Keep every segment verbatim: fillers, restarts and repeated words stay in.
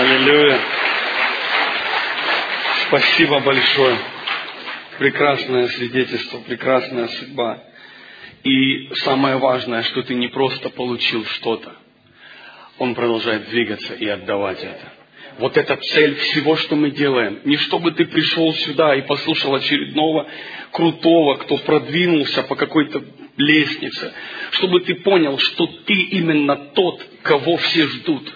Аллилуйя. Спасибо большое. Прекрасное свидетельство, прекрасная судьба. И самое важное, что ты не просто получил что-то. Он продолжает двигаться и отдавать это. Вот это цель всего, что мы делаем. Не чтобы ты пришел сюда и послушал очередного крутого, кто продвинулся по какой-то лестнице. Чтобы ты понял, что ты именно тот, кого все ждут.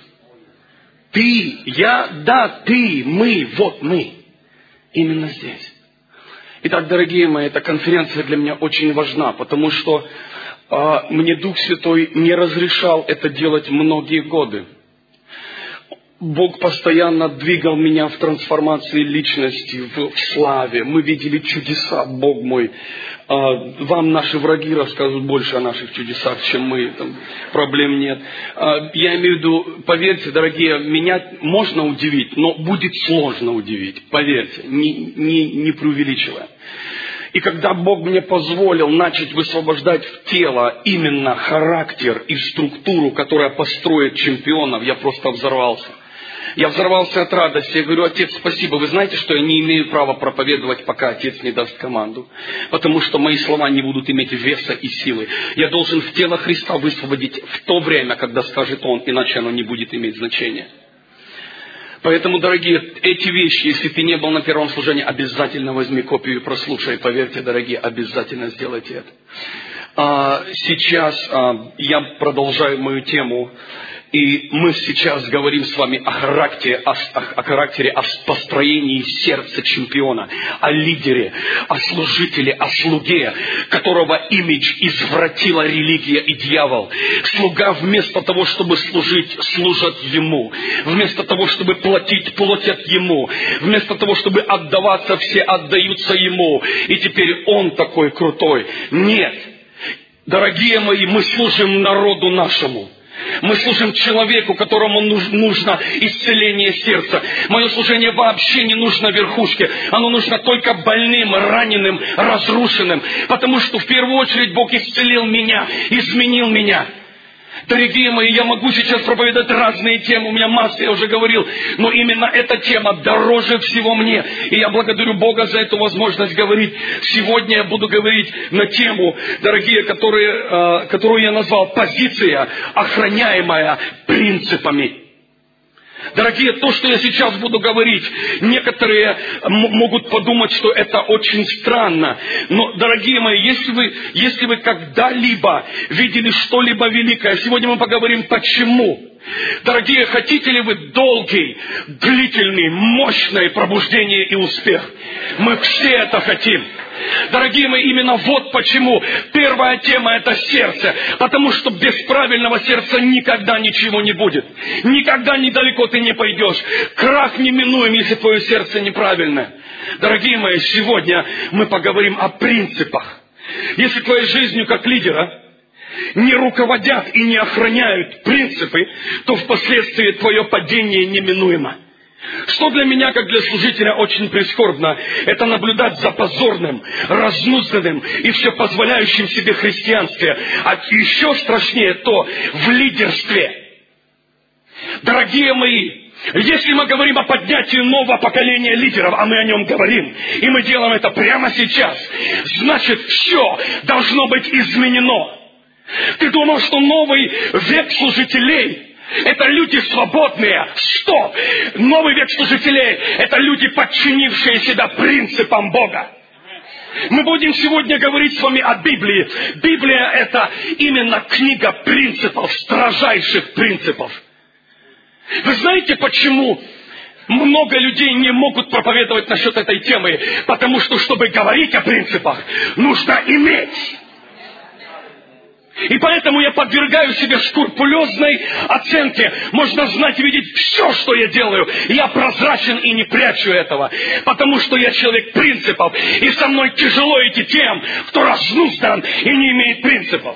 Ты, я, да, ты, мы, вот мы. Именно здесь. Итак, дорогие мои, эта конференция для меня очень важна, потому что э, мне Дух Святой не разрешал это делать многие годы. Бог постоянно двигал меня в трансформации личности, в, в славе. Мы видели чудеса, Бог мой. А, вам наши враги расскажут больше о наших чудесах, чем мы. Там проблем нет. А, я имею в виду, поверьте, дорогие, меня можно удивить, но будет сложно удивить. Поверьте, не, не, не преувеличивая. И когда Бог мне позволил начать высвобождать в тело именно характер и структуру, которая построит чемпионов, я просто взорвался. Я взорвался от радости. Я говорю: Отец, спасибо. Вы знаете, что я не имею права проповедовать, пока Отец не даст команду. Потому что мои слова не будут иметь веса и силы. Я должен в тело Христа высвободить в то время, когда скажет Он, иначе оно не будет иметь значения. Поэтому, дорогие, эти вещи, если ты не был на первом служении, обязательно возьми копию и прослушай. Поверьте, дорогие, обязательно сделайте это. А сейчас а, я продолжаю мою тему. И мы сейчас говорим с вами о характере, о, о, о характере, о построении сердца чемпиона, о лидере, о служителе, о слуге, которого имидж извратила религия и дьявол. Слуга вместо того, чтобы служить, служат ему. Вместо того, чтобы платить, платят ему. Вместо того, чтобы отдаваться, все отдаются ему. И теперь он такой крутой. Нет. Дорогие мои, мы служим народу нашему. Мы служим человеку, которому нужно исцеление сердца. Мое служение вообще не нужно верхушке. Оно нужно только больным, раненым, разрушенным. Потому что в первую очередь Бог исцелил меня, изменил меня. Дорогие мои, я могу сейчас проповедовать разные темы, у меня масса, я уже говорил, но именно эта тема дороже всего мне. И я благодарю Бога за эту возможность говорить. Сегодня я буду говорить на тему, дорогие, которые, которую я назвал «Позиция, охраняемая принципами». Дорогие, то, что я сейчас буду говорить, некоторые могут подумать, что это очень странно. Но, дорогие мои, если вы, если вы когда-либо видели что-либо великое, сегодня мы поговорим, почему. Дорогие, хотите ли вы долгий, длительный, мощное пробуждение и успех? Мы все это хотим. Дорогие мои, именно вот почему. Первая тема – это сердце. Потому что без правильного сердца никогда ничего не будет. Никогда недалеко ты не пойдешь. Крах неминуем, если твое сердце неправильное. Дорогие мои, сегодня мы поговорим о принципах. Если твоей жизнью как лидера не руководят и не охраняют принципы, то впоследствии твое падение неминуемо. Что для меня, как для служителя, очень прискорбно, это наблюдать за позорным, разнузданным и все позволяющим себе христианстве. А еще страшнее то в лидерстве. Дорогие мои, если мы говорим о поднятии нового поколения лидеров, а мы о нем говорим, и мы делаем это прямо сейчас, значит, все должно быть изменено. Ты думал, что новый век служителей – это люди свободные? Стоп! Новый век служителей – это люди, подчинившие себя принципам Бога. Мы будем сегодня говорить с вами о Библии. Библия – это именно книга принципов, строжайших принципов. Вы знаете, почему много людей не могут проповедовать насчет этой темы? Потому что, чтобы говорить о принципах, нужно иметь. И поэтому я подвергаю себе скрупулезной оценке. Можно знать и видеть все, что я делаю. Я прозрачен и не прячу этого. Потому что я человек принципов. И со мной тяжело идти тем, кто разнуздан и не имеет принципов.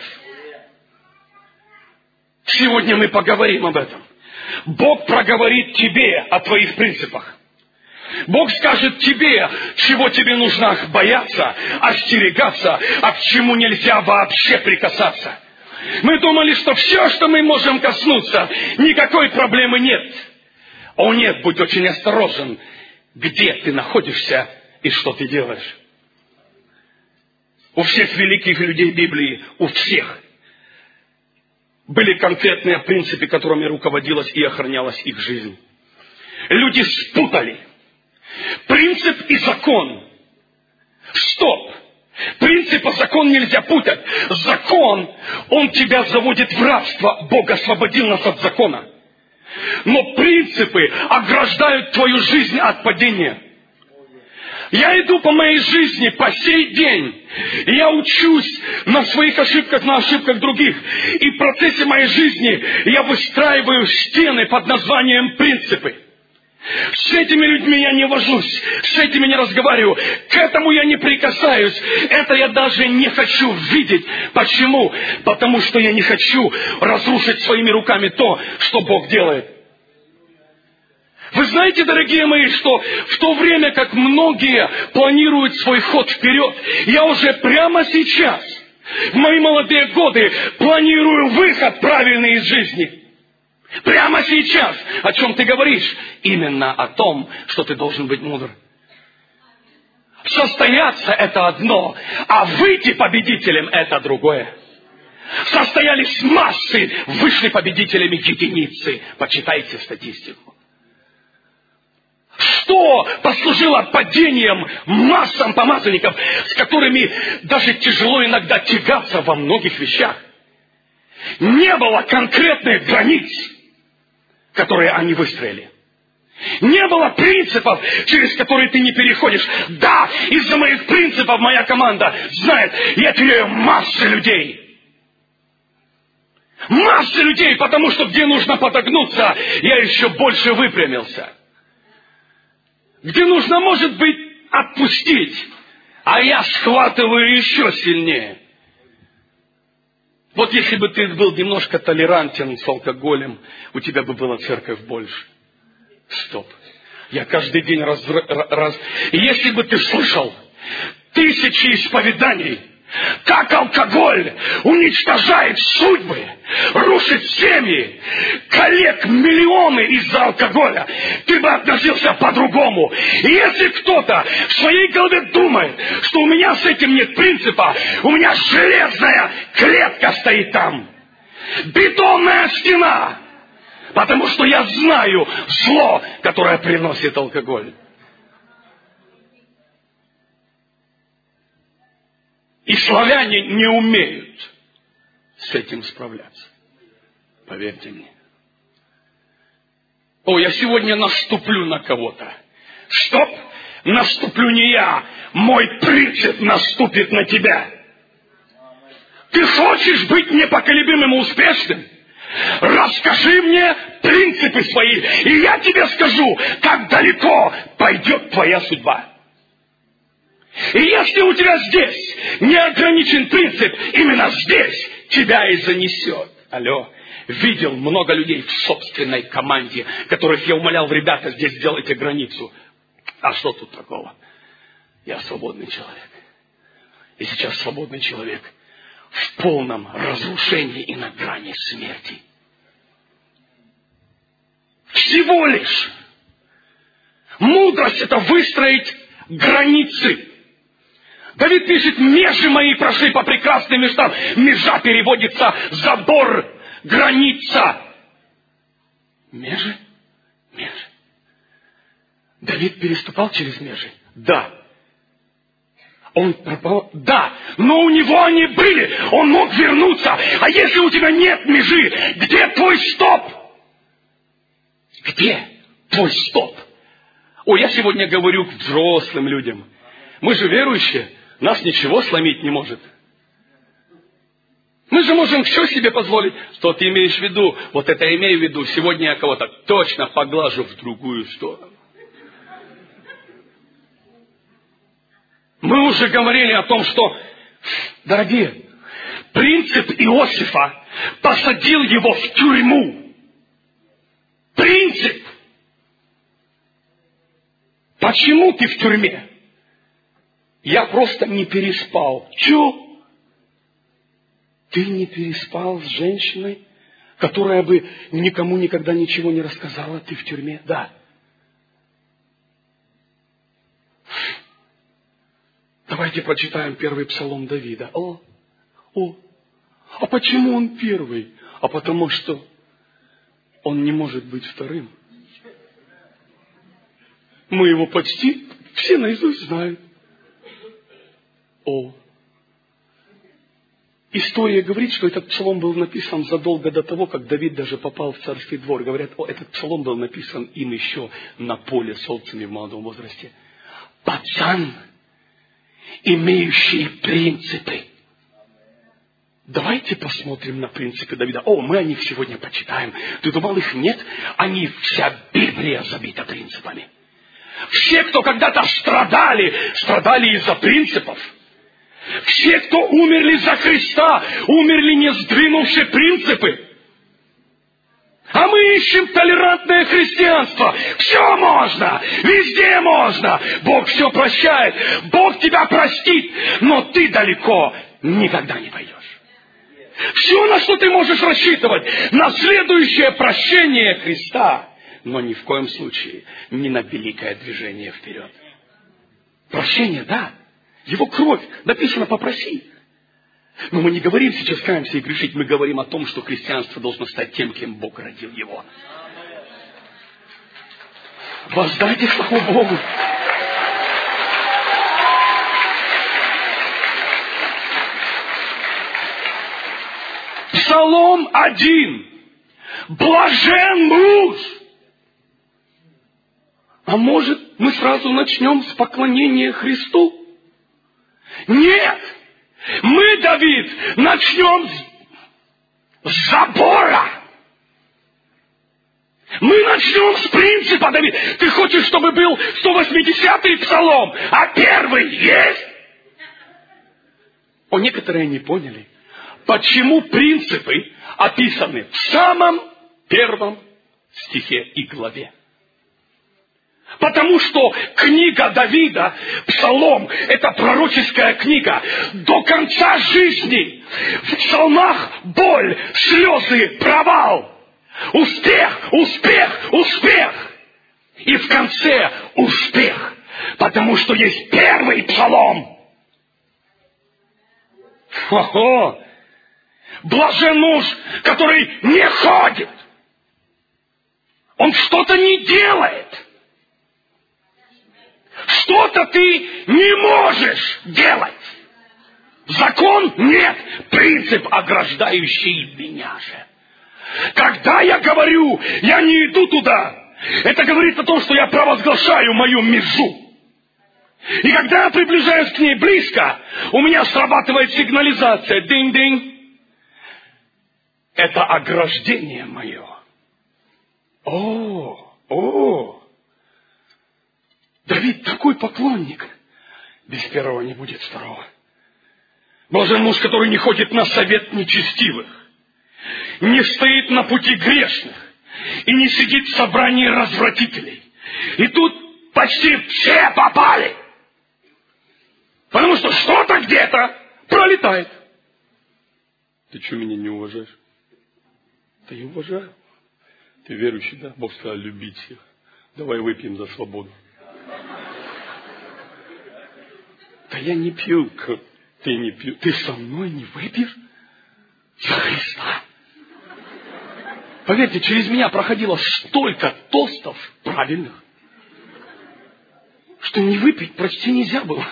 Сегодня мы поговорим об этом. Бог проговорит тебе о твоих принципах. Бог скажет тебе, чего тебе нужно бояться, остерегаться, а к чему нельзя вообще прикасаться. Мы думали, что все, что мы можем коснуться, никакой проблемы нет. О нет, будь очень осторожен, где ты находишься и что ты делаешь. У всех великих людей Библии, у всех, были конкретные принципы, которыми руководилась и охранялась их жизнь. Люди спутали принцип и закон. Стоп! Принцип и закон нельзя путать. Закон, он тебя заводит в рабство. Бог освободил нас от закона. Но принципы ограждают твою жизнь от падения. Я иду по моей жизни по сей день. И я учусь на своих ошибках, на ошибках других. И в процессе моей жизни я выстраиваю стены под названием принципы. С этими людьми я не вожусь, с этими не разговариваю, к этому я не прикасаюсь, это я даже не хочу видеть. Почему? Потому что я не хочу разрушить своими руками то, что Бог делает. Вы знаете, дорогие мои, что в то время, как многие планируют свой ход вперед, я уже прямо сейчас, в мои молодые годы, планирую выход правильный из жизни. Прямо сейчас. О чем ты говоришь? Именно о том, что ты должен быть мудр. Состояться — это одно, а выйти победителем — это другое. Состоялись массы, вышли победителями единицы. Почитайте статистику. Что послужило падением массам помазанников, с которыми даже тяжело иногда тягаться во многих вещах? Не было конкретных границ, которые они выстроили. Не было принципов, через которые ты не переходишь. Да, из-за моих принципов моя команда знает, я теряю массу людей. Массу людей, потому что где нужно подогнуться, я еще больше выпрямился. Где нужно, может быть, отпустить, а я схватываю еще сильнее. Вот если бы ты был немножко толерантен с алкоголем, у тебя бы была церковь больше. Стоп. Я каждый день раз... раз... Если бы ты слышал тысячи исповеданий, как алкоголь уничтожает судьбы, рушит семьи, коллег миллионы из-за алкоголя, ты бы относился по-другому. И если кто-то в своей голове думает, что у меня с этим нет принципа, у меня железная клетка стоит там, бетонная стена, потому что я знаю зло, которое приносит алкоголь. И славяне не умеют с этим справляться. Поверьте мне. О, я сегодня наступлю на кого-то. Стоп! Наступлю не я. Мой принцип наступит на тебя. Ты хочешь быть непоколебимым и успешным? Расскажи мне принципы свои, и я тебе скажу, как далеко пойдет твоя судьба. И если у тебя здесь не ограничен принцип, именно здесь тебя и занесет. Алло. Видел много людей в собственной команде, которых я умолял: ребята, здесь сделайте границу. А что тут такого? Я свободный человек. И сейчас свободный человек в полном разрушении и на грани смерти. Всего лишь. Мудрость — это выстроить границы. Давид пишет: межи мои прошли по прекрасным местам. Межа переводится забор, граница. Межи? Межи. Давид переступал через межи? Да. Он пропал? Да. Но у него они были. Он мог вернуться. А если у тебя нет межи, где твой стоп? Где твой стоп? О, я сегодня говорю к взрослым людям. Мы же верующие. Нас ничего сломить не может. Мы же можем все себе позволить. Что ты имеешь в виду? Вот это я имею в виду. Сегодня я кого-то точно поглажу в другую сторону. Мы уже говорили о том, что, дорогие, принцип Иосифа посадил его в тюрьму. Принцип. Почему ты в тюрьме? Я просто не переспал. Чё? Ты не переспал с женщиной? которая бы никому никогда ничего не рассказала, ты в тюрьме? Да. Давайте прочитаем первый псалом Давида. О, о, а почему он первый? А потому что он не может быть вторым. Мы его почти все наизусть знаем. О. История говорит, что этот псалом был написан задолго до того, как Давид даже попал в царский двор. Говорят, о, этот псалом был написан им еще на поле с овцами в молодом возрасте. Пацан, имеющий принципы. Давайте посмотрим на принципы Давида. О, мы о них сегодня почитаем. Ты думал, их нет? Они, вся Библия забита принципами. Все, кто когда-то страдали, страдали из-за принципов. Все, кто умерли за Христа, умерли, не сдвинувши принципы. А мы ищем толерантное христианство. Все можно, везде можно. Бог все прощает. Бог тебя простит, но ты далеко никогда не пойдешь. Все, на что ты можешь рассчитывать, на следующее прощение Христа, но ни в коем случае не на великое движение вперед. Прощение, да. Его кровь, написано, попроси. Но мы не говорим сейчас каемся и грешить, мы говорим о том, что христианство должно стать тем, кем Бог родил его. Воздайте славу Богу. Псалом один. Блажен муж. А может, мы сразу начнем с поклонения Христу? Нет! Мы, Давид, начнем с, с забора. Мы начнем с принципа, Давид. Ты хочешь, чтобы был сто восьмидесятый псалом, а первый есть? О, некоторые не поняли, почему принципы описаны в самом первом стихе и главе. Потому что книга Давида, Псалом, это пророческая книга. До конца жизни в псалмах боль, слезы, провал. Успех, успех, успех. И в конце успех. Потому что есть первый псалом. Хо-хо! Блажен муж, который не ходит. Он что-то не делает. Что-то ты не можешь делать. Закон нет. Принцип, ограждающий меня же. Когда я говорю, я не иду туда, это говорит о том, что я провозглашаю мою межу. И когда я приближаюсь к ней близко, у меня срабатывает сигнализация. Динь-динь. Это ограждение мое. О, о. Давид такой поклонник. Без первого не будет второго. Блажен муж, который не ходит на совет нечестивых, не стоит на пути грешных и не сидит в собрании развратителей. И тут почти все попали. Потому что что-то где-то пролетает. Ты что, меня не уважаешь? Да я уважаю. Ты верующий, да? Бог сказал любить всех. Давай выпьем за свободу. Да я не пью. Ты не пью. Ты со мной не выпьешь? За Христа. Поверьте, через меня проходило столько тостов правильных, что не выпить почти нельзя было.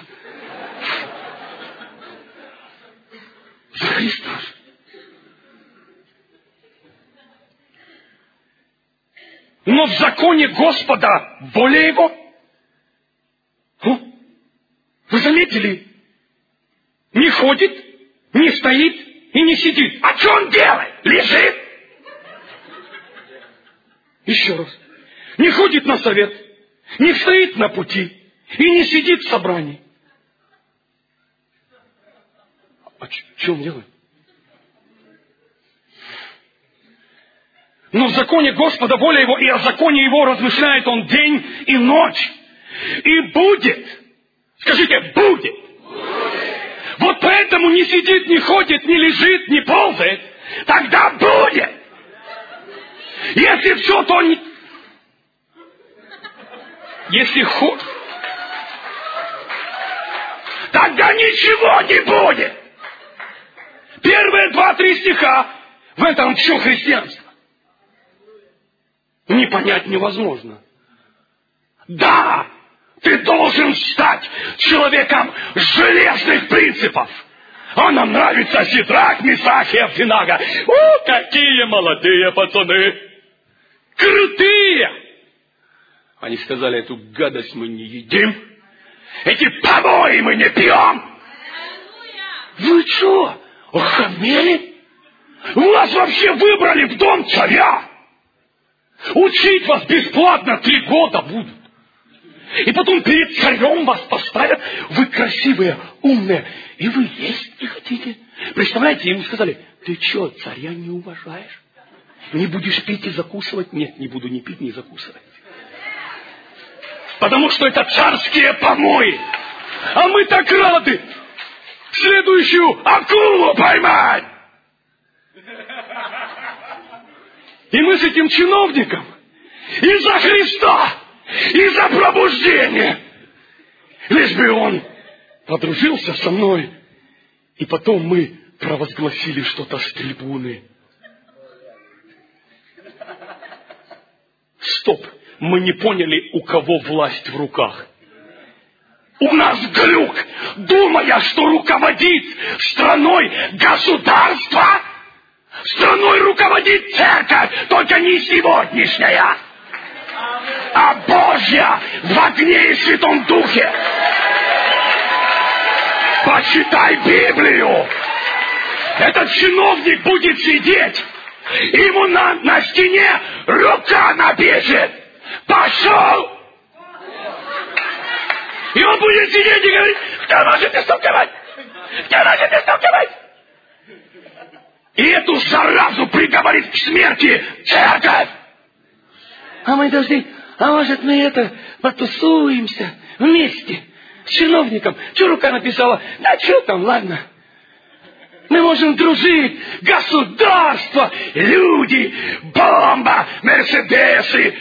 За Христа. Но в законе Господа воля Его. Вы заметили? Не ходит, не стоит и не сидит. А что он делает? Лежит. Еще раз. Не ходит на совет, не стоит на пути и не сидит в собрании. А что он делает? Но в законе Господа воля Его, и о законе Его размышляет Он день и ночь. И будет, скажите, будет. Будет. Вот поэтому не сидит, не ходит, не лежит, не ползает. Тогда будет. Если все, то не... Если хо... Тогда ничего не будет. Первые два-три стиха, в этом все христианство. Не понять невозможно. Да, ты должен стать человеком железных принципов. А нам нравится Сидрах, Месах и Авдинага. О, какие молодые пацаны! Крутые! Они сказали, эту гадость мы не едим. Эти помои мы не пьем. Вы что, охамели? Вас вообще выбрали в дом царя. Учить вас бесплатно три года будут. И потом перед царем вас поставят. Вы красивые, умные. И вы есть не хотите. Представляете, ему сказали, ты что, царя не уважаешь? Не будешь пить и закусывать? Нет, не буду ни пить, ни закусывать. Потому что это царские помои. А мы так рады следующую акулу поймать. И мы с этим чиновником из-за Христа, из-за пробуждения, лишь бы он подружился со мной, и потом мы провозгласили что-то с трибуны. Стоп, мы не поняли, у кого власть в руках. У нас глюк, думая, что руководит страной государство. Страной руководит церковь, только не сегодняшняя, а Божья в огне и Святом Духе. Почитай Библию. Этот чиновник будет сидеть, и ему на, на стене рука напишет. Пошел! И он будет сидеть и говорить, кто может истолковать? Кто может истолковать? И эту заразу приговорит к смерти церковь. А мы должны, а может мы это, потусуемся вместе с чиновником. Что рука написала? Да что там, ладно. Мы можем дружить. Государство, люди, бомба, мерседесы.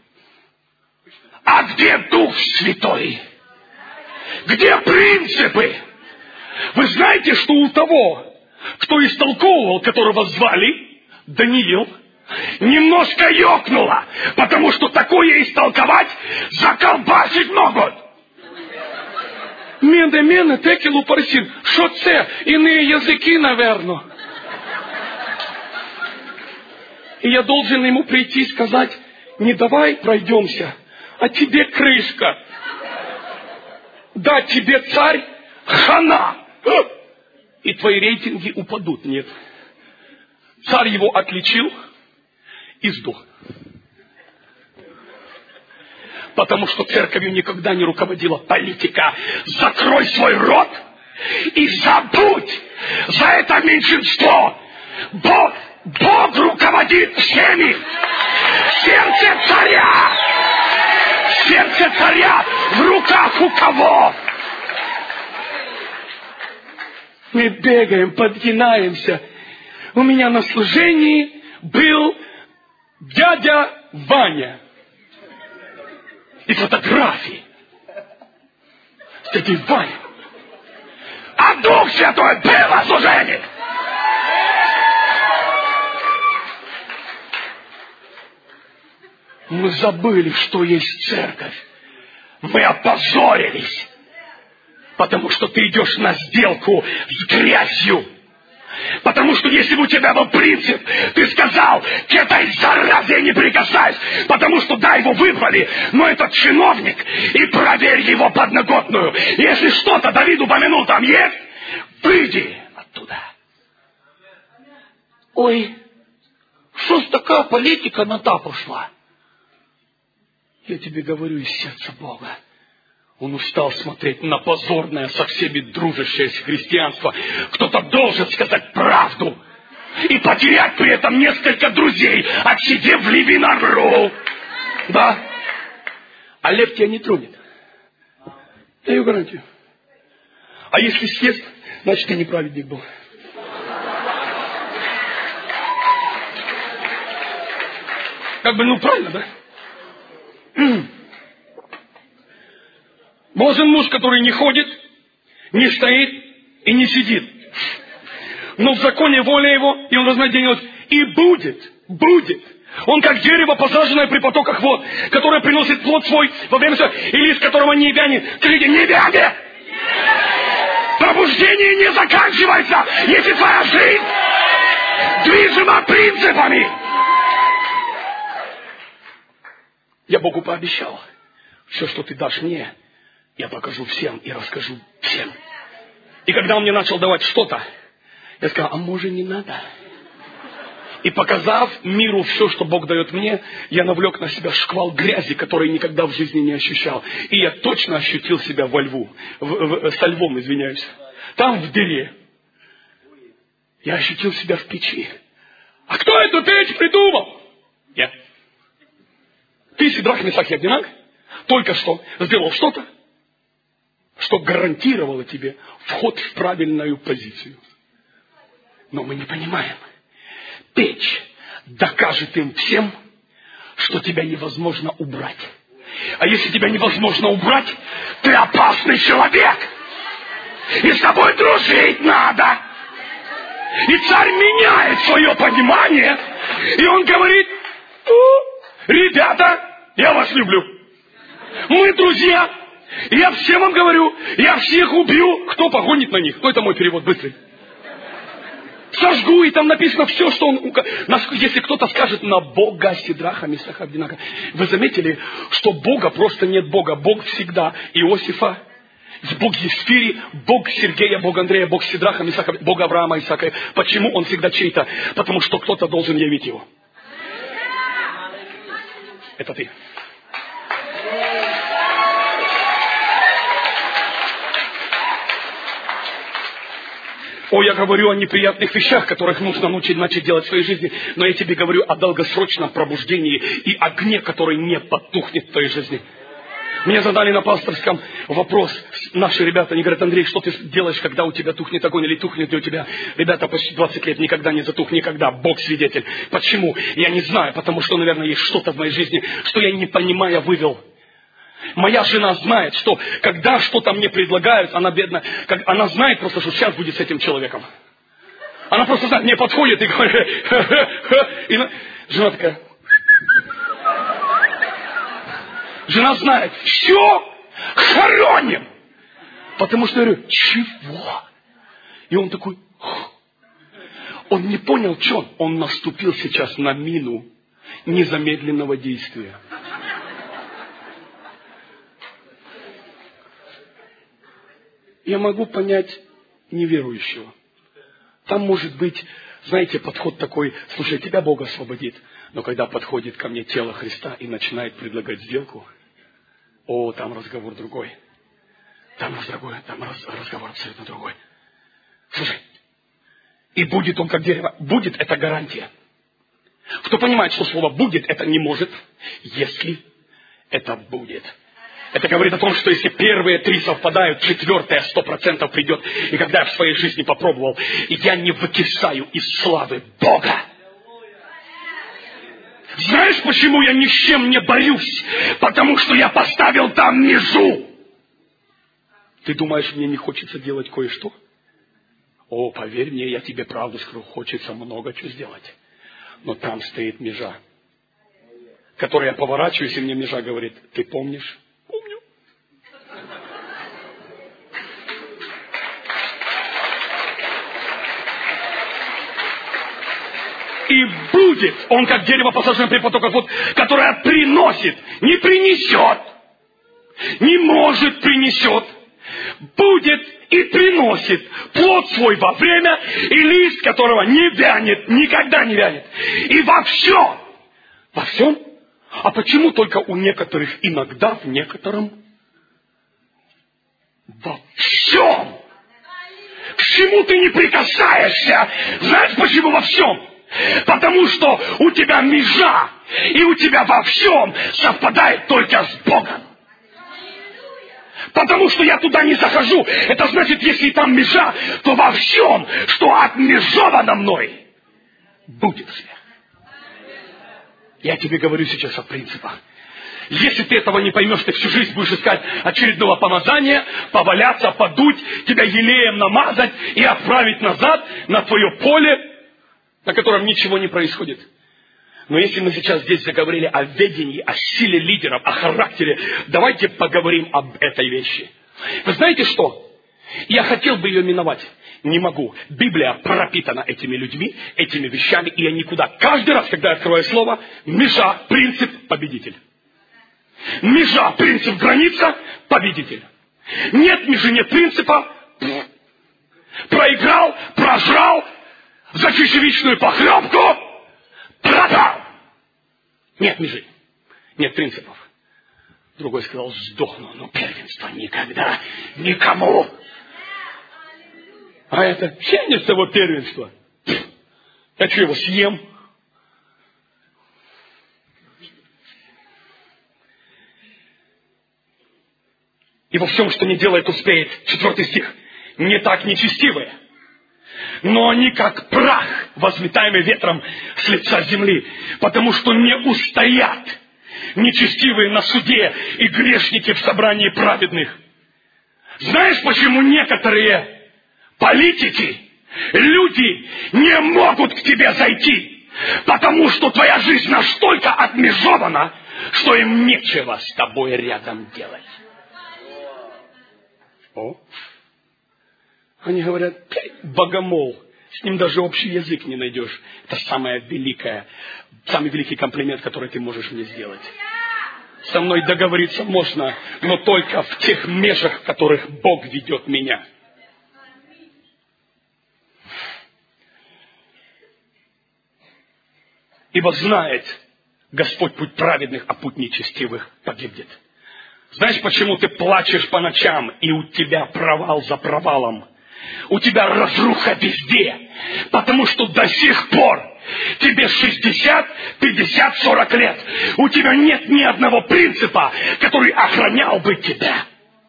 А где Дух Святой? Где принципы? Вы знаете, что у того, кто истолковывал, которого звали Даниил, немножко ёкнуло, потому что такое истолковать заколбасить могут. Мене, мене, текілу парсін. Що це? Иные языки, наверное. И я должен ему прийти и сказать, не давай пройдемся, а тебе крышка. Да, тебе царь, хана. И твои рейтинги упадут. Нет. Царь его отличил и сдох. Потому что церковью никогда не руководила политика. Закрой свой рот и забудь за это меньшинство. Бог, Бог руководит всеми. Сердце царя. Сердце царя в руках у кого? Мы бегаем, подгинаемся. У меня на служении был дядя Ваня. И фотографии с дядей Ваней. А Дух Святой был на служении. Мы забыли, что есть церковь. Мы опозорились. Потому что ты идешь на сделку с грязью. Потому что если бы у тебя был принцип, ты сказал, к этой заразе не прикасайся. Потому что да, его выбрали, но этот чиновник, и проверь его подноготную. Если что-то Давид упомянул там есть, выйди оттуда. Ой, что ж такая политика на та пошла? Я тебе говорю из сердца Бога. Он устал смотреть на позорное, со всеми дружащееся христианство. Кто-то должен сказать правду. И потерять при этом несколько друзей, отсидев в Левинару. Да. А лев тебя не тронет. Даю гарантию. А если съест, значит, ты неправедник был. Как бы, ну правильно, да? Блажен муж, который не ходит, не стоит и не сидит. Но в законе воля его, и он вознадеялся. И будет, будет. Он как дерево, посаженное при потоках вод, которое приносит плод свой во время своего, и лист которого не вянет. Скажите, не вянет! Пробуждение не заканчивается, если твоя жизнь движима принципами. Я Богу пообещал, все, что ты дашь мне, я покажу всем и расскажу всем. И когда он мне начал давать что-то, я сказал, а может не надо? И показав миру все, что Бог дает мне, я навлек на себя шквал грязи, который никогда в жизни не ощущал. И я точно ощутил себя во льву, в, в, со львом, извиняюсь. Там в дыре. Я ощутил себя в печи. А кто эту печь придумал? Я. Ты, Сидрах, Месах и Авдинаг, только что сделал что-то, что гарантировало тебе вход в правильную позицию. Но мы не понимаем. Печь докажет им всем, что тебя невозможно убрать. А если тебя невозможно убрать, ты опасный человек. И с тобой дружить надо. И царь меняет свое понимание. И он говорит, ребята, я вас люблю. Мы друзья. И я всем вам говорю, я всех убью. Кто погонит на них? Ну, это мой перевод быстрый. Сожгу, и там написано все, что он... Если кто-то скажет на Бога Сидраха, Месаха, Авдинака. Вы заметили, что Бога просто нет Бога. Бог всегда Иосифа, Бог Есфири, Бог Сергея, Бог Андрея, Бог Сидраха, Месаха, Бог Авраама, Исаака. Почему он всегда чей-то? Потому что кто-то должен явить его. Это ты. О, я говорю о неприятных вещах, которых нужно научить, начать делать в своей жизни. Но я тебе говорю о долгосрочном пробуждении и огне, который не потухнет в твоей жизни. Мне задали на пасторском вопрос. Наши ребята, они говорят, Андрей, что ты делаешь, когда у тебя тухнет огонь или тухнет ли у тебя? Ребята, почти двадцать лет никогда не затух, никогда. Бог свидетель. Почему? Я не знаю, потому что, наверное, есть что-то в моей жизни, что я, не понимая, вывел. Моя жена знает, что когда что-то мне предлагают, она бедная, как, она знает просто, что сейчас будет с этим человеком. Она просто знает, мне подходит и говорит, и жена такая. Жена знает, все, хороним. Потому что я говорю, чего? И он такой, он не понял, что он. Он наступил сейчас на мину незамедленного действия. Я могу понять неверующего. Там может быть, знаете, подход такой, слушай, тебя Бог освободит. Но когда подходит ко мне тело Христа и начинает предлагать сделку, о, там разговор другой. Там разговор, там разговор абсолютно другой. Слушай, и будет он как дерево. Будет — это гарантия. Кто понимает, что слово «будет» — это не может, если это будет. Это говорит о том, что если первые три совпадают, четвертая сто процентов придет. И когда я в своей жизни попробовал, я не выкисаю из славы Бога. Знаешь, почему я ни с чем не борюсь? Потому что я поставил там межу. Ты думаешь, мне не хочется делать кое-что? О, поверь мне, я тебе правду скажу, хочется много чего сделать. Но там стоит межа, которой я поворачиваюсь, и мне межа говорит, ты помнишь? Помню. И будет он, как дерево, посаженное при потоках вод, которое приносит, не принесет, не может принесет, будет и приносит плод свой во время, и лист которого не вянет, никогда не вянет. И во всем, во всем. А почему только у некоторых иногда, в некотором? Во всем. К чему ты не прикасаешься? Знаешь, почему во всем? Потому что у тебя межа, и у тебя во всем совпадает только с Богом. Потому что я туда не захожу. Это значит, если там межа, то во всем, что отмежовано мной, будет свет. Я тебе говорю сейчас о принципах. Если ты этого не поймешь, ты всю жизнь будешь искать очередного помазания, поваляться, подуть, тебя елеем намазать и отправить назад на твое поле, на котором ничего не происходит. Но если мы сейчас здесь заговорили о ведении, о силе лидеров, о характере, давайте поговорим об этой вещи. Вы знаете что? Я хотел бы ее миновать. Не могу. Библия пропитана этими людьми, этими вещами, и я никуда. Каждый раз, когда я открываю слово, межа, принцип, победитель. Межа, принцип, граница, победитель. Нет межи, нет принципа. Проиграл, прожрал, за чечевичную похлебку продал. Нет межи, нет принципов. Другой сказал, сдохну, но первенство никогда никому. А это нет того первенства. Я что, его съем? И во всем, что не делает, успеет. Четвертый стих. Не так нечестивые, но они как прах, возметаемый ветром с лица земли, потому что не устоят нечестивые на суде и грешники в собрании праведных. Знаешь, почему некоторые политики, люди не могут к тебе зайти? Потому что твоя жизнь настолько отмежована, что им нечего с тобой рядом делать. О. Они говорят, богомол, с ним даже общий язык не найдешь. Это самое великое, самый великий комплимент, который ты можешь мне сделать. Со мной договориться можно, но только в тех межах, в которых Бог ведет меня. Ибо знает Господь путь праведных, а путь нечестивых погибнет. Знаешь, почему ты плачешь по ночам, и у тебя провал за провалом? У тебя разруха везде. Потому что до сих пор тебе шестьдесят, пятьдесят, сорок лет. У тебя нет ни одного принципа, который охранял бы тебя.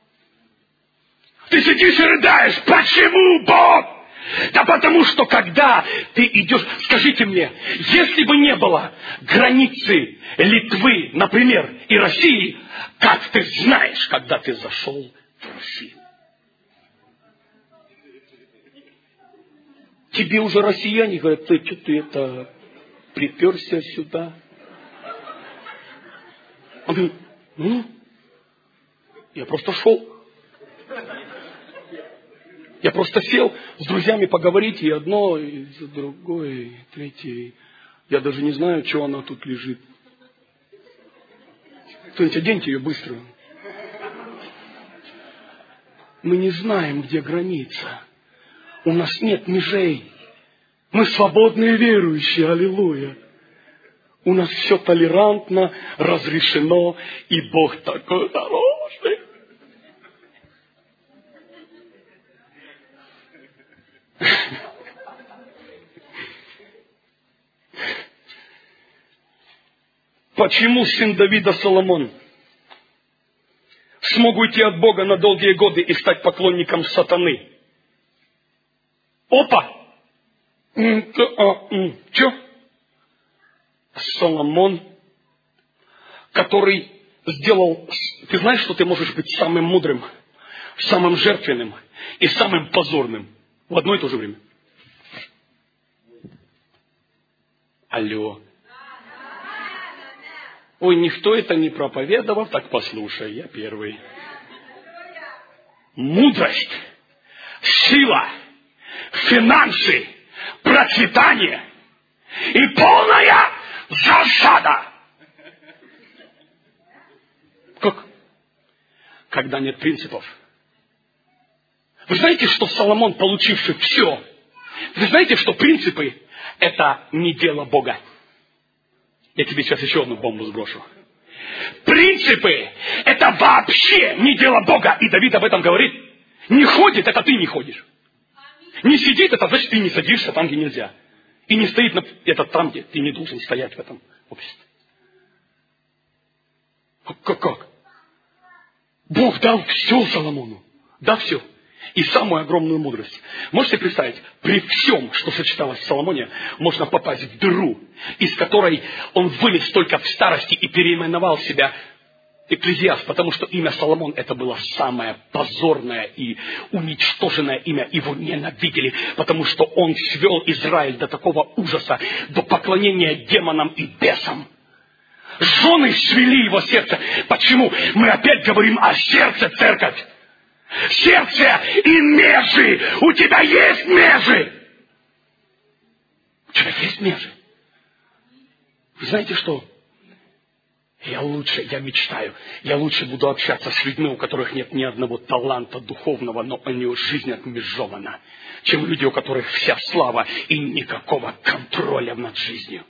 Ты сидишь и рыдаешь. Почему, Бог? Да потому что, когда ты идешь... Скажите мне, если бы не было границы Литвы, например, и России, как ты знаешь, когда ты зашел в Россию? Тебе уже россияне говорят, ты что ты это приперся сюда? Он говорит, ну, я просто шел. Я просто сел с друзьями поговорить, и одно, и другое, и третье. Я даже не знаю, что она тут лежит. Кто-нибудь оденьте ее быстро. Мы не знаем, где граница. У нас нет межей. Мы свободные верующие, аллилуйя. У нас все толерантно, разрешено, и Бог такой хороший. Почему сын Давида Соломон смог уйти от Бога на долгие годы и стать поклонником сатаны? Опа! Че? Соломон, который сделал... Ты знаешь, что ты можешь быть самым мудрым, самым жертвенным и самым позорным в одно и то же время? Алло. Ой, никто это не проповедовал, так послушай, я первый. Мудрость, сила, финансы, процветание и полная засада. Как? Когда нет принципов. Вы знаете, что Соломон, получивший все, вы знаете, что принципы – это не дело Бога. Я тебе сейчас еще одну бомбу сброшу. Принципы – это вообще не дело Бога. И Давид об этом говорит. Не ходит – это ты не ходишь. Не сидит – это значит, ты не садишься там, где нельзя. И не стоит – это там, где ты не должен стоять в этом обществе. Как? Как? Бог дал все Соломону. Да, все. и самую огромную мудрость. Можете представить, при всем, что сочеталось в Соломоне, можно попасть в дыру, из которой он вылез только в старости и переименовал себя Экклезиаст, потому что имя Соломон это было самое позорное и уничтоженное имя. Его ненавидели, потому что он свел Израиль до такого ужаса, до поклонения демонам и бесам. Жены свели его сердце. Почему? Мы опять говорим о сердце, церковь. Сердце и межи. У тебя есть межи. У тебя есть межи. Вы знаете что? Я лучше, я мечтаю, я лучше буду общаться с людьми, у которых нет ни одного таланта духовного, но у них жизнь отмежована, чем люди, у которых вся слава и никакого контроля над жизнью.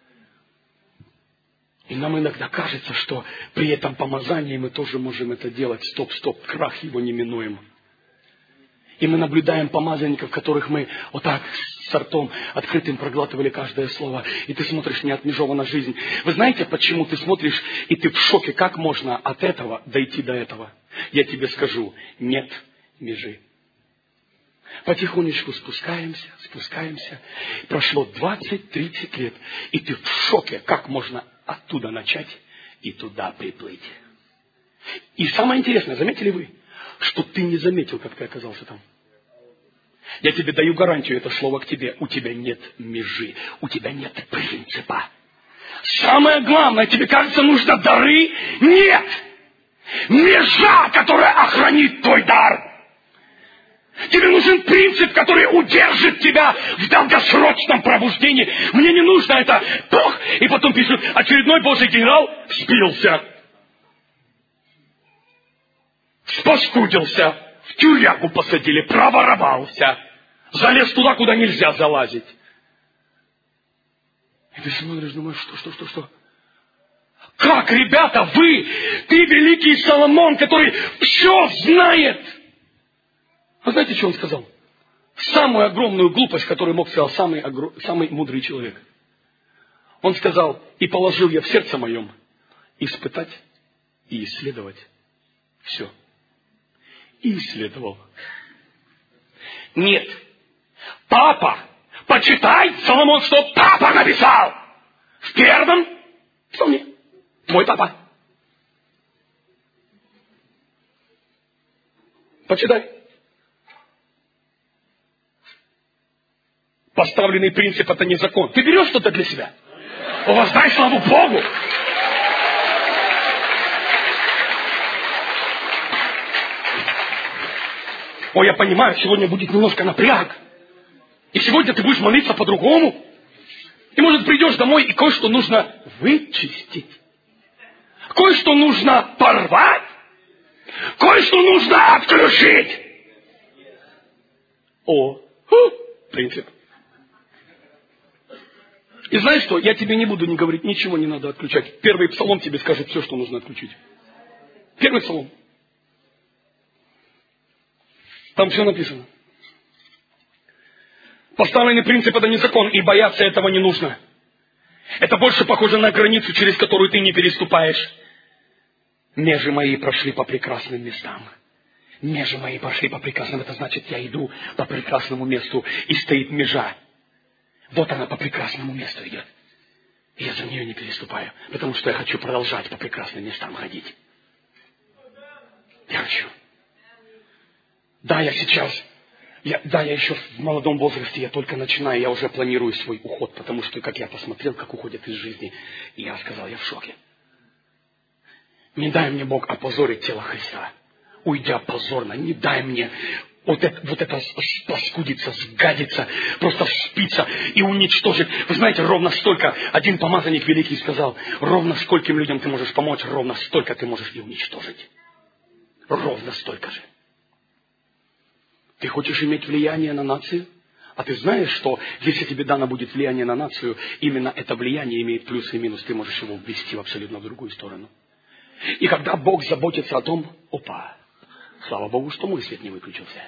И нам иногда кажется, что при этом помазании мы тоже можем это делать. Стоп, стоп, крах его неминуем. И мы наблюдаем помазанников, которых мы вот так с ртом открытым проглатывали каждое слово. И ты смотришь, не отмежована жизнь. Вы знаете, почему ты смотришь, и ты в шоке? Как можно от этого дойти до этого? Я тебе скажу, нет межи. Потихонечку спускаемся, спускаемся. Прошло двадцать-тридцать лет, и ты в шоке, как можно оттуда начать и туда приплыть. И самое интересное, заметили вы, что ты не заметил, как ты оказался там? Я тебе даю гарантию, это слово к тебе. У тебя нет межи, у тебя нет принципа. Самое главное, тебе кажется, нужно дары? Нет! Межа, которая охранит твой дар. Тебе нужен принцип, который удержит тебя в долгосрочном пробуждении. Мне не нужно это. Пух! И потом пишут, очередной Божий генерал спился. Спаскудился. В тюрягу посадили, проворовался. Залез туда, куда нельзя залазить. И ты смотришь, думаешь, что, что, что, что? Как, ребята, вы, ты великий Соломон, который все знает. А знаете, что он сказал? Самую огромную глупость, которую мог сказать самый, огр... самый мудрый человек. Он сказал, и положил я в сердце моем испытать и исследовать все. И исследовал. Нет. Папа, почитай, Соломон, что папа написал. В первом псалме. Твой папа. Почитай. Поставленный принцип это не закон. Ты берешь что-то для себя? Воздай славу Богу. Ой, я понимаю, сегодня будет немножко напряг. И сегодня ты будешь молиться по-другому. И, может, придешь домой, и кое-что нужно вычистить. Кое-что нужно порвать. Кое-что нужно отключить. О, ху, принцип. И знаешь что, я тебе не буду не говорить, ничего не надо отключать. Первый псалом тебе скажет все, что нужно отключить. Первый псалом. Там все написано. Поставленный принцип это не закон, и бояться этого не нужно. Это больше похоже на границу, через которую ты не переступаешь. Межи мои прошли по прекрасным местам. Межи мои прошли по прекрасным. Это значит, я иду по прекрасному месту, и стоит межа. Вот она по прекрасному месту идет. И я за нее не переступаю, потому что я хочу продолжать по прекрасным местам ходить. Я хочу. Да, я сейчас, я, да, я еще в молодом возрасте, я только начинаю, я уже планирую свой уход, потому что, как я посмотрел, как уходят из жизни, и я сказал, я в шоке. Не дай мне, Бог, опозорить тело Христа, уйдя позорно, не дай мне вот это, вот это паскудиться, сгадиться, просто вспиться и уничтожить. Вы знаете, ровно столько, один помазанник великий сказал, ровно скольким людям ты можешь помочь, ровно столько ты можешь и уничтожить. Ровно столько же. Ты хочешь иметь влияние на нацию? А ты знаешь, что если тебе дано будет влияние на нацию, именно это влияние имеет плюс и минус. Ты можешь его ввести в абсолютно другую сторону. И когда Бог заботится о том, опа, слава Богу, что мой свет не выключился.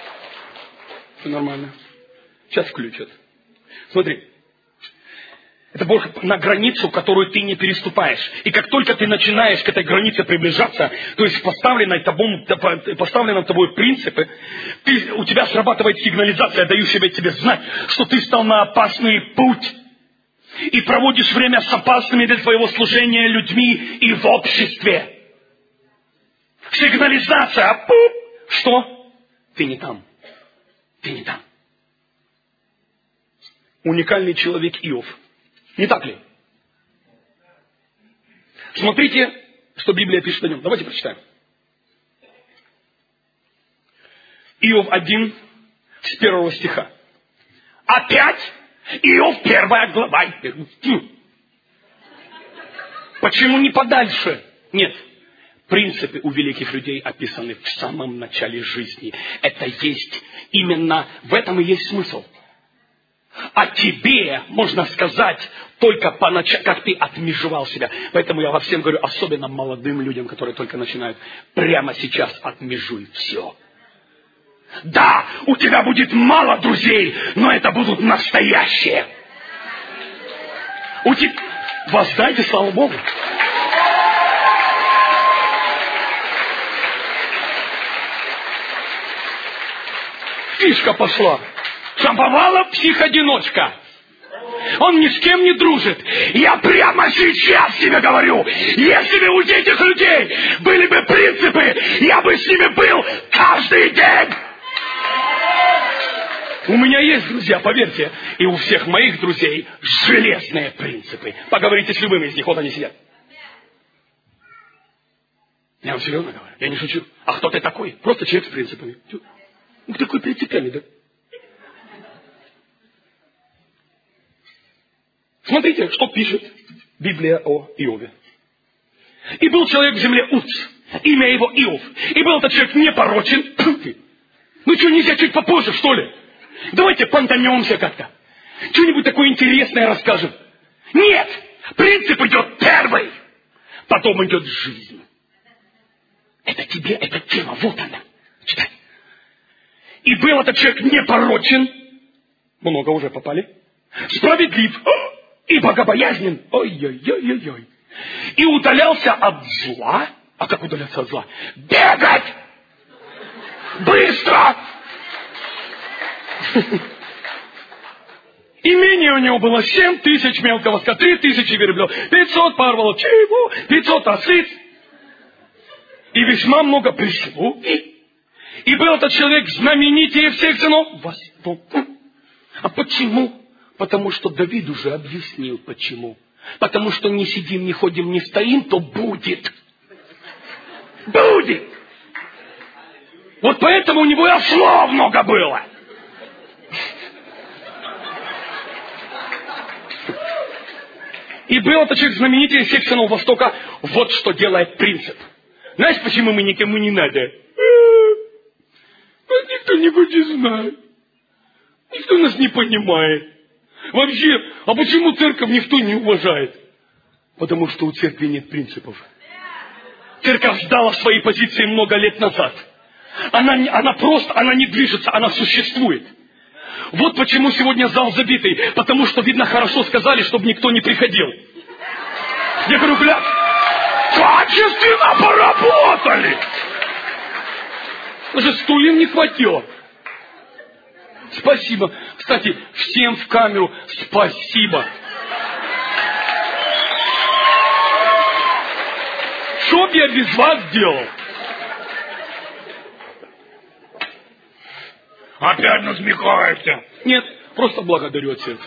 Все нормально. Сейчас включат. Смотри. Это Бог на границу, которую ты не переступаешь. И как только ты начинаешь к этой границе приближаться, то есть поставленные тобой, поставленные тобой принципы, ты, у тебя срабатывает сигнализация, дающая тебе знать, что ты стал на опасный путь. И проводишь время с опасными для твоего служения людьми и в обществе. Сигнализация. Пуп. Что? Ты не там. Ты не там. Уникальный человек Иов. Не так ли? Смотрите, что Библия пишет о нем. Давайте прочитаем. Иов один, с первого стиха. Опять Иов, первая глава. Почему не подальше? Нет. Принципы у великих людей описаны в самом начале жизни. Это есть именно, в этом и есть смысл. А тебе, можно сказать, только поначалу, как ты отмежевал себя. Поэтому я во всем говорю, особенно молодым людям, которые только начинают, прямо сейчас отмежуй все. Да, у тебя будет мало друзей, но это будут настоящие. У тебя... Воздайте славу Богу. Фишка пошла. Шамповалов психодиночка. Он ни с кем не дружит. Я прямо сейчас тебе говорю, если бы у этих людей были бы принципы, я бы с ними был каждый день. У меня есть друзья, поверьте, и у всех моих друзей железные принципы. Поговорите с любым из них, вот они сидят. Я вам серьезно говорю, я не шучу. А кто ты такой? Просто человек с принципами. Ну, такой принципиальный, да? Смотрите, что пишет Библия о Иове. И был человек в земле Уц, имя его Иов. И был этот человек непорочен. Ну что, нельзя чуть попозже, что ли? Давайте понтанемся как-то. Что-нибудь такое интересное расскажем. Нет! Принцип идет первый. Потом идет жизнь. Это тебе, эта тема, вот она. Читай. И был этот человек непорочен. Много уже попали. Справедлив. И богобоязнен. Ой-ой-ой-ой-ой. И удалялся от зла. А как удаляться от зла? Бегать! Быстро! Имение у него было семь тысяч мелкого скота, три тысячи верблюдов, пятьсот парволов, чего? пятьсот осиц. И весьма много прислуги. И был этот человек знаменитее всех сынов Востока. А почему? Потому что Давид уже объяснил, почему. Потому что не сидим, не ходим, не стоим, то будет. Будет. Вот поэтому у него и ослов много было. И был этот человек знаменитее всех сынов Востока. Вот что делает принцип. Знаешь, почему мы никому не надо? Никто не будет знать. Никто нас не понимает. Вообще, а почему церковь никто не уважает? Потому что у церкви нет принципов. Церковь сдала свои позиции много лет назад. Она, она просто, она не движется, она существует. Вот почему сегодня зал забитый. Потому что, видно, хорошо сказали, чтобы никто не приходил. Я говорю, бля, качественно поработали. Уже стульев не хватило. Спасибо. Кстати, всем в камеру спасибо. Что б я без вас делал? Опять насмехаешься. Нет, просто благодарю от сердца.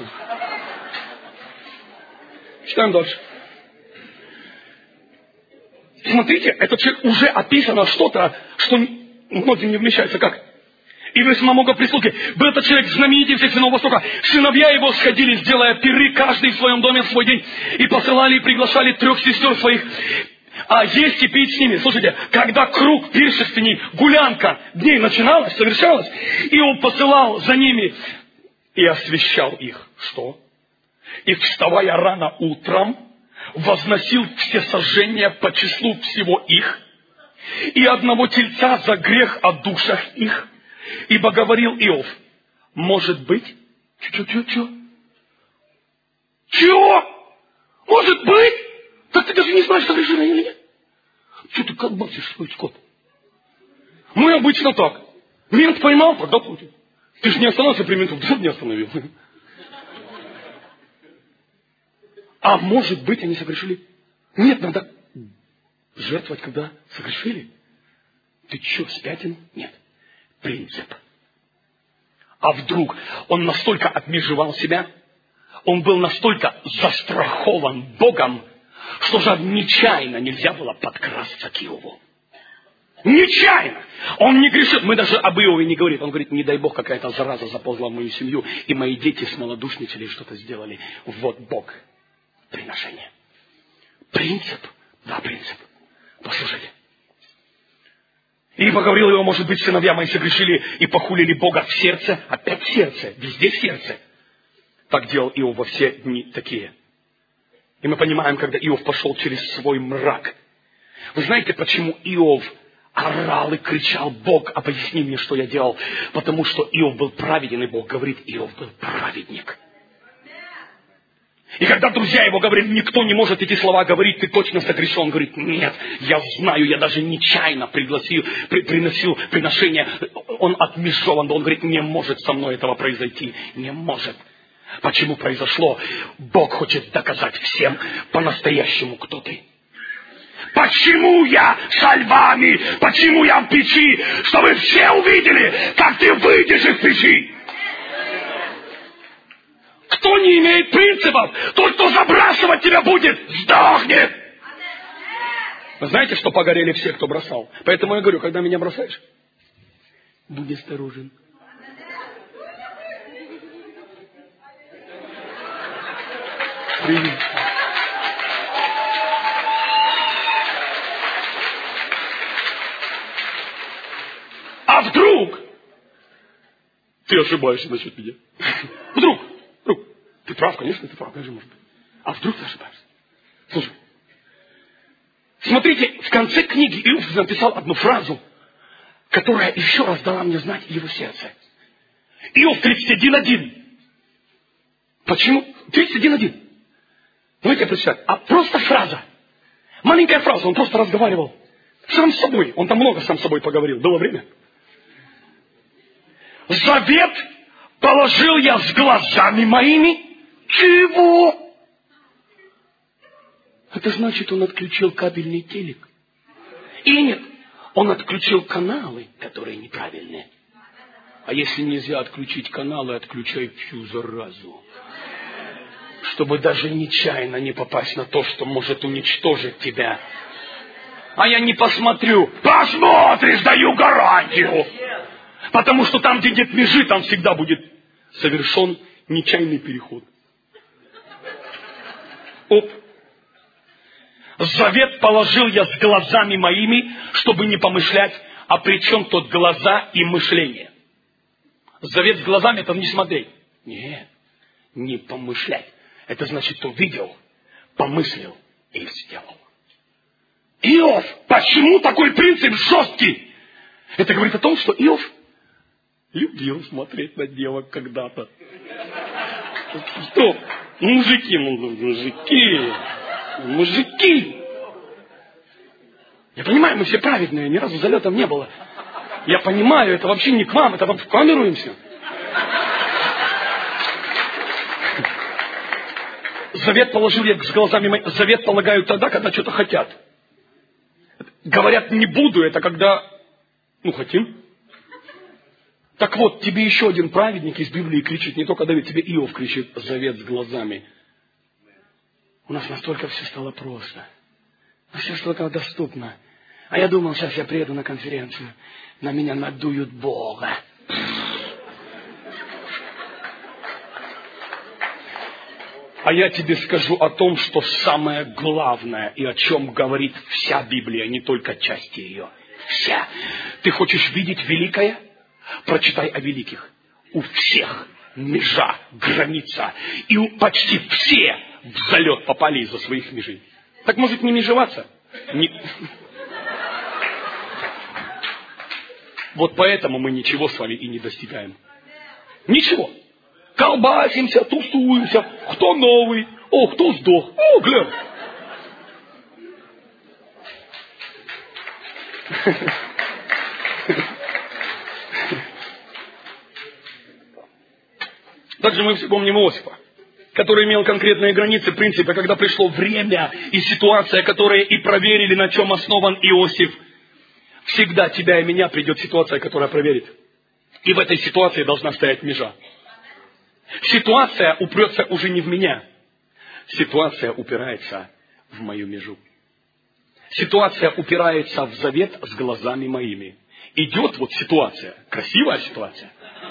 Читаем дальше. Смотрите, этот человек уже описано что-то, что многим не вмещается. Как? И весьма много прислуги. Был этот человек знаменитый всех сынов Востока. Сыновья его сходили, сделая пиры, каждый в своем доме в свой день. И посылали и приглашали трех сестер своих. А есть и пить с ними. Слушайте, когда круг пиршественней, гулянка дней начиналась, совершалась, и он посылал за ними и освещал их. Что? И, вставая рано утром, возносил все сожжения по числу всего их, и одного тельца за грех о душах их. Ибо говорил Иов, может быть, чё-чё-чё? Чего? Может быть? Так ты даже не знаешь, согрешил или нет. Что ты как бачишь свой скот? Мы обычно так. Мент поймал, тогда платит. Ты же не остановился при менту, да не остановил. А может быть, они согрешили? Нет, надо жертвовать, когда согрешили. Ты что, спятен? Нет. Принцип. А вдруг он настолько отмежевал себя, он был настолько застрахован Богом, что же нечаянно нельзя было подкрасться к Иову. Нечаянно! Он не грешит. Мы даже об Иове не говорим. Он говорит, не дай Бог, какая-то зараза заползла в мою семью, и мои дети смолодушничали и что-то сделали. Вот Бог. Приношение. Принцип. Да, принцип. Послушайте. И поговорил его, может быть, сыновья мои согрешили и похулили Бога в сердце. Опять в сердце. Везде в сердце. Так делал Иов во все дни такие. И мы понимаем, когда Иов пошел через свой мрак. Вы знаете, почему Иов орал и кричал: Бог, объясни мне, что я делал? Потому что Иов был праведен, и Бог говорит, Иов был праведник. И когда друзья его говорили, никто не может эти слова говорить, ты точно согрешил. Он говорит, нет, я знаю, я даже нечаянно пригласил, при, приносил приношение. Он отмежован, он говорит, не может со мной этого произойти. Не может. Почему произошло? Бог хочет доказать всем по-настоящему, кто ты. Почему я со львами? Почему я в печи? Чтобы все увидели, как ты выйдешь из печи. Кто не имеет принципов, тот, кто забрасывать тебя будет, сдохнет. Вы знаете, что погорели все, кто бросал? Поэтому я говорю, когда меня бросаешь, будь осторожен. Привет. А вдруг ты ошибаешься насчет меня? Вдруг, вдруг. Ты прав, конечно, ты прав, конечно, может быть. А вдруг ты ошибаешься? Слушай. Смотрите, в конце книги Иов написал одну фразу, которая еще раз дала мне знать его сердце. Иов тридцать один один. Почему? тридцать один один. Давайте я прочитаю. А просто фраза. Маленькая фраза, он просто разговаривал. Сам с собой. Он там много сам с собой поговорил. Было время. Завет положил я с глазами моими. Чего? Это значит, он отключил кабельный телек. И нет, он отключил каналы, которые неправильные. А если нельзя отключить каналы, отключай всю заразу. Чтобы даже нечаянно не попасть на то, что может уничтожить тебя. А я не посмотрю. Посмотришь, даю гарантию. Потому что там, где нет межи, там всегда будет совершен нечаянный переход. Оп. Завет положил я с глазами моими, чтобы не помышлять, а при чем тут глаза и мышление? Завет с глазами — это не смотреть. Нет, не помышлять. Это значит, увидел, помыслил и сделал. Иов, почему такой принцип жесткий? Это говорит о том, что Иов любил смотреть на девок когда-то. Что? Мужики, мужики, мужики. Я понимаю, мы все праведные, ни разу залетом не было. Я понимаю, это вообще не к вам, это вам в камеру им все. Завет положил я с глазами моими. Завет полагают тогда, когда что-то хотят. Говорят, не буду, это когда, ну, хотим. Так вот, тебе еще один праведник из Библии кричит, не только Давид, тебе Иов кричит, завет с глазами. У нас настолько все стало просто. Все столько доступно. А я думал, сейчас я приеду на конференцию, на меня надуют Бога. А я тебе скажу о том, что самое главное, и о чем говорит вся Библия, не только части ее. Вся. Ты хочешь видеть великое? Прочитай о великих. У всех межа, граница. И у почти все в залет попали из-за своих межей. Так может не межеваться? Не... Вот поэтому мы ничего с вами и не достигаем. Ничего. Колбасимся, тусуемся. Кто новый? О, кто сдох? О, глянь. Также мы все помним Иосифа, который имел конкретные границы, принципы, когда пришло время и ситуация, которые и проверили, на чем основан Иосиф. Всегда тебя и меня придет ситуация, которая проверит. И в этой ситуации должна стоять межа. Ситуация упрется уже не в меня. Ситуация упирается в мою межу. Ситуация упирается в завет с глазами моими. Идет вот ситуация, красивая ситуация.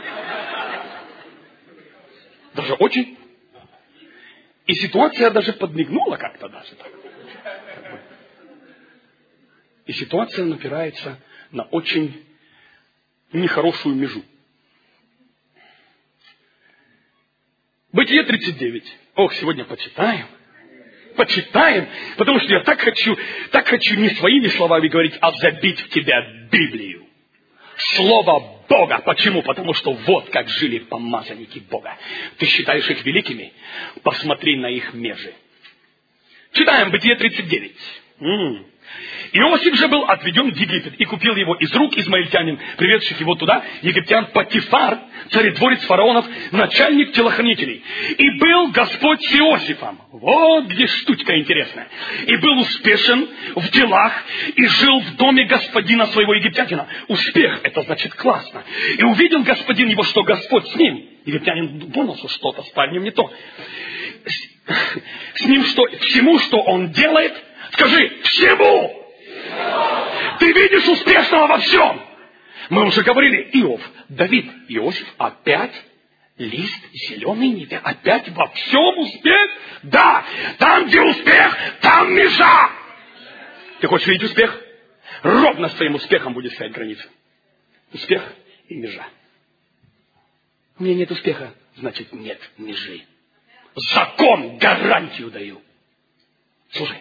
Даже очень. И ситуация даже подмигнула как-то даже так. И ситуация напирается на очень нехорошую межу. Бытие тридцать девять. Ох, сегодня почитаем. Почитаем, потому что я так хочу, так хочу не своими словами говорить, а забить в тебя Библию. Слово Бога. Почему? Потому что вот как жили помазанники Бога. Ты считаешь их великими? Посмотри на их межи. Читаем Бытие тридцать девять. М-м. Иосиф же был отведен в Египет, и купил его из рук измаильтянин, приведших его туда, египтян Потифар, царедворец фараонов, начальник телохранителей. И был Господь с Иосифом. Вот где штучка интересная. И был успешен в делах, и жил в доме господина своего египтянина. Успех, это значит классно. И увидел господин его, что Господь с ним. Египтянин понял, что что-то с парнем не то. С ним что, всему, что он делает, скажи, всему! Ты видишь успешного во всем. Мы уже говорили, Иов, Давид, Иосиф, опять лист зеленый, не ты, опять во всем успех? Да, там, где успех, там межа. Ты хочешь видеть успех? Ровно с твоим успехом будет стоять граница. Успех и межа. У меня нет успеха, значит нет межи. Закон, гарантию даю. Слушай.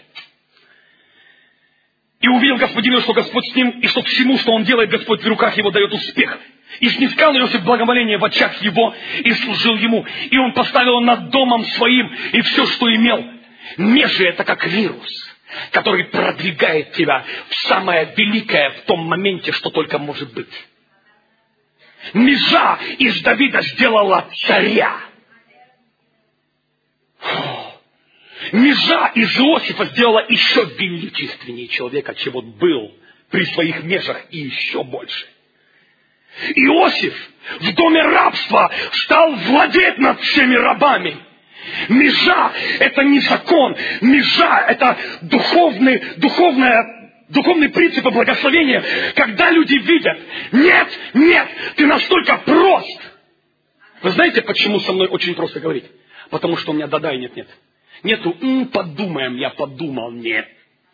И увидел господин, что Господь с ним, и что всему, что он делает, Господь в руках его дает успех. И снискал Иосиф благоволение в очах его, и служил ему. И он поставил над домом своим, и все, что имел. Межи — это как вирус, который продвигает тебя в самое великое в том моменте, что только может быть. Межа из Давида сделала царя. Межа из Иосифа сделала еще величественнее человека, чем он был при своих межах, и еще больше. Иосиф в доме рабства стал владеть над всеми рабами. Межа — это не закон. Межа — это духовный, духовная, духовный принцип и благословение. Когда люди видят, нет, нет, ты настолько прост. Вы знаете, почему со мной очень просто говорить? Потому что у меня да-да и нет-нет. Нету, м, подумаем, я подумал, нет.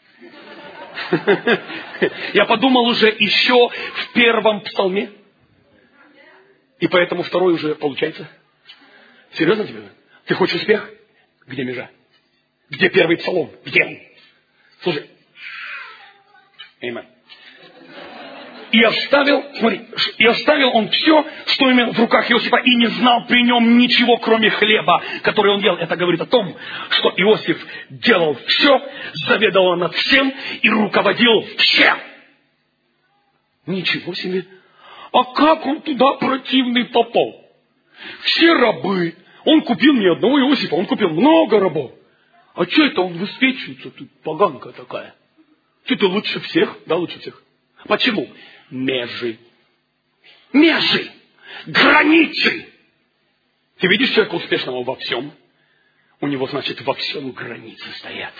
Я подумал уже еще в первом псалме. И поэтому второй уже получается. Серьезно тебе? Ты хочешь успех? Где межа? Где первый псалом? Где он? Слушай. Аминь. И оставил, смотри, и оставил он все, что имел в руках Иосифа, и не знал при нем ничего, кроме хлеба, который он ел. Это говорит о том, что Иосиф делал все, заведовал над всем и руководил всем. Ничего себе! А как он туда противный попал? Все рабы. Он купил не одного Иосифа, он купил много рабов. А что это он высвечивается тут, поганка такая? Что-то лучше всех? Да, лучше всех. Почему? Межи. Межи. Границы. Ты видишь человека успешного во всем? У него, значит, во всем границы стоят.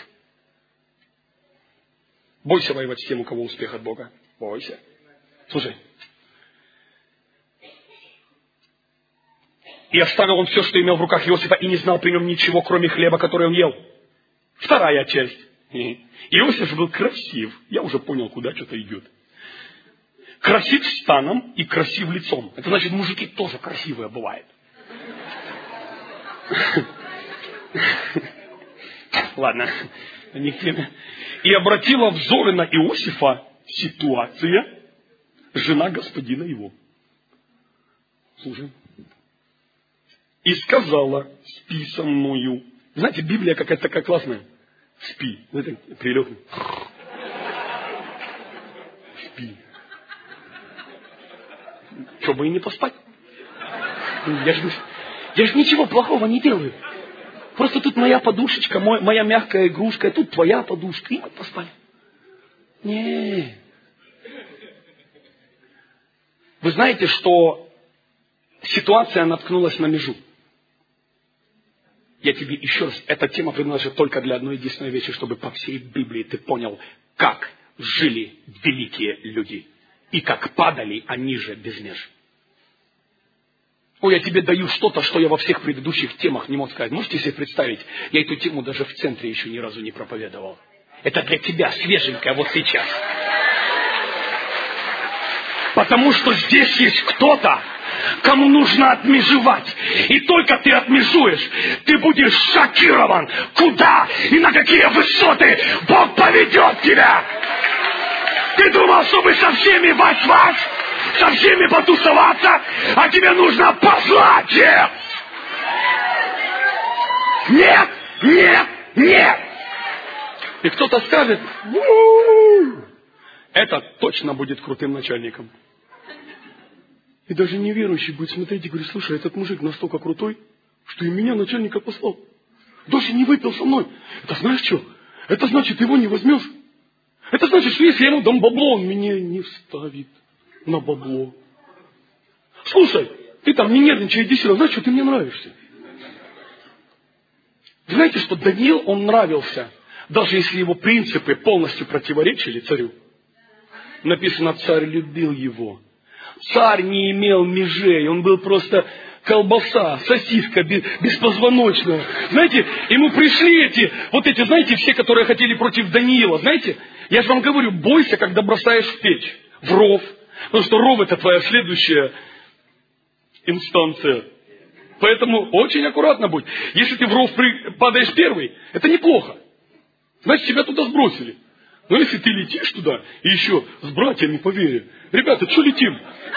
Бойся воевать с тем, у кого успех от Бога. Бойся. Слушай. И оставил он все, что имел в руках Иосифа, и не знал при нем ничего, кроме хлеба, который он ел. Вторая часть. Иосиф был красив. Я уже понял, куда что-то идет. Красив станом и красив лицом. Это значит, мужики тоже красивые бывают. Ладно, не к теме. И обратила взоры на Иосифа ситуация, жена господина его. Слушай. И сказала: спи со мною Знаете, Библия какая-то такая классная. Спи. Знаете, прилег. Спи. Что бы и не поспать. Я же, я же ничего плохого не делаю. Просто тут моя подушечка, мой, моя мягкая игрушка, а тут твоя подушка. И мы поспали. Не. Вы знаете, что ситуация наткнулась на межу. Я тебе еще раз, эта тема предложена только для одной единственной вещи, чтобы по всей Библии ты понял, как жили великие люди. И как падали они же без меж. Ой, я тебе даю что-то, что я во всех предыдущих темах не мог сказать. Можете себе представить, я эту тему даже в центре еще ни разу не проповедовал. Это для тебя свеженькое вот сейчас. Потому что здесь есть кто-то, кому нужно отмежевать. И только ты отмежуешь, ты будешь шокирован, куда и на какие высоты Бог поведет тебя. Ты думал, чтобы со всеми вась-вась, со всеми потусоваться, а тебе нужно послать их. Нет, нет, нет. И кто-то скажет, у-у-у, это точно будет крутым начальником. И даже неверующий будет смотреть и говорить, слушай, этот мужик настолько крутой, что и меня начальника послал. Даже не выпил со мной. Это знаешь что? Это значит, его не возьмешь. Это значит, что если я ему дам бабло, он меня не вставит на бабло. Слушай, ты там не нервничай, иди сюда, знаешь что, ты мне нравишься. Знаете, что Даниил, он нравился, даже если его принципы полностью противоречили царю. Написано, царь любил его. Царь не имел межей, он был просто колбаса, сосиска беспозвоночная. Знаете, ему пришли эти, вот эти, знаете, все, которые хотели против Даниила, знаете, я же вам говорю, бойся, когда бросаешь в печь, в ров, потому что ров это твоя следующая инстанция. Поэтому очень аккуратно будь. Если ты в ров падаешь первый, это неплохо. Значит, тебя туда сбросили. Но если ты летишь туда, и еще с братьями по вере, ребята, что летим?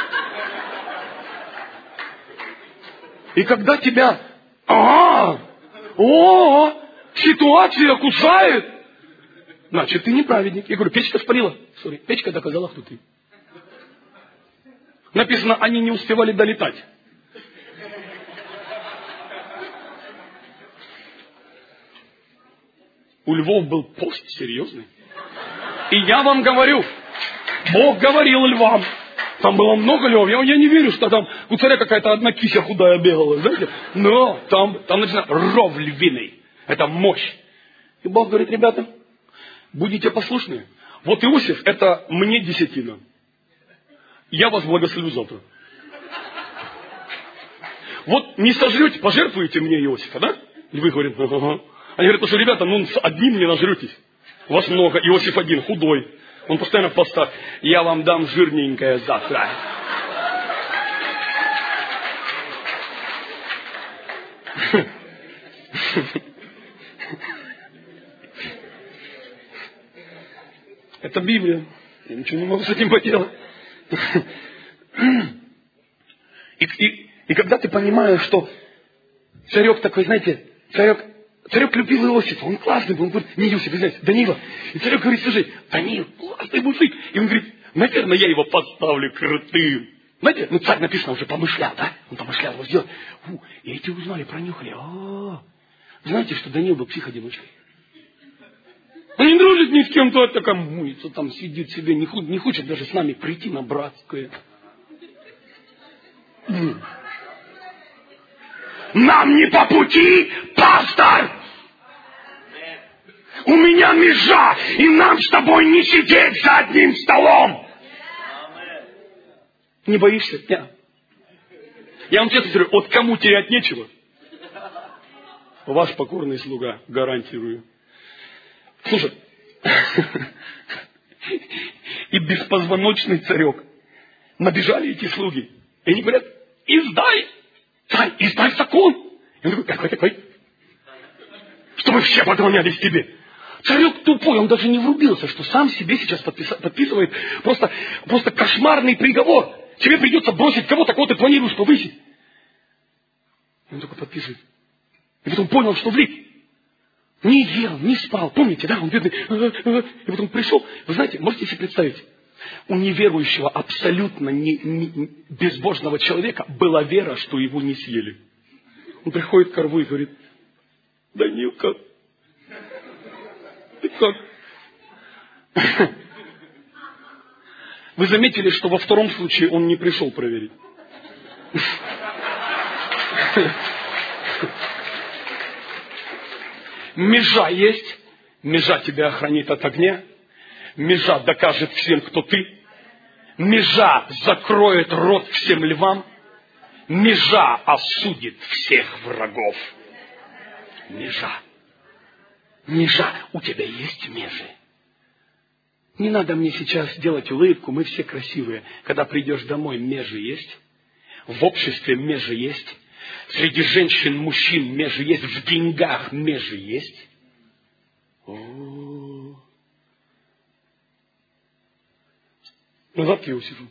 И когда тебя, а, о, ситуация кусает, значит, ты не праведник. Я говорю, печка спалила. Сори, печка доказала, кто ты. Написано, они не успевали долетать. У львов был пост серьезный. И я вам говорю, Бог говорил львам. Там было много львов. Я, я не верю, что там у царя какая-то одна кися худая бегала. Знаете? Но там, там начинается ров львиный. Это мощь. И Бог говорит, ребята, будете послушны. Вот Иосиф, это мне десятина. Я вас благословлю завтра. Вот не сожрете, пожертвуете мне Иосифа, да? И вы говорите, ага. Они говорят, что, ребята, ну с одним не нажретесь. У вас много. Иосиф один, худой. Он постоянно в постах. Я вам дам жирненькое завтра. Это Библия. Я ничего не могу с этим поделать. И, и, и когда ты понимаешь, что царек такой, знаете, царек, царек любил Иосифа, он классный был, он говорит, не Иосиф, знаете, Даниила. И царек говорит, слушай, Даниил, классный мужик. И он говорит, наверное, я его подставлю крутым. Знаете, ну царь написано уже помышлял, да? Он помышлял его сделать. Фу, и эти узнали, пронюхали. О, знаете, что Даниил был психодиночкой? Он не дружит ни с кем, то это камуется, там сидит себе, не, не хочет даже с нами прийти на братское. Нам не по пути, пастор! У меня межа, и нам с тобой не сидеть за одним столом! Не боишься? Нет. Я вам честно говорю, вот кому терять нечего, ваш покорный слуга, гарантирую. Слушай, и беспозвоночный царек. Набежали эти слуги. И они говорят, издай, царь, издай закон. И он говорит, какой такой? Чтобы все поклонялись тебе. Царек тупой, он даже не врубился, что сам себе сейчас подписа- подписывает просто, просто кошмарный приговор. Тебе придется бросить кого-то, кого ты планируешь повысить. И он только подписывает. И потом понял, что влип. Не ел, не спал. Помните, да? Он бедный. И потом пришел. Вы знаете, можете себе представить? У неверующего, абсолютно не, не, безбожного человека была вера, что его не съели. Он приходит к рву и говорит: Данилка, ты как? Вы заметили, что во втором случае он не пришел проверить? Межа есть, межа тебя охранит от огня, межа докажет всем, кто ты, межа закроет рот всем львам, межа осудит всех врагов. Межа. Межа. У тебя есть межи. Не надо мне сейчас делать улыбку, мы все красивые. Когда придешь домой, межи есть. В обществе межи есть. Среди женщин, мужчин межи есть. В деньгах межи есть. О-о-о. Назад к Иосифу.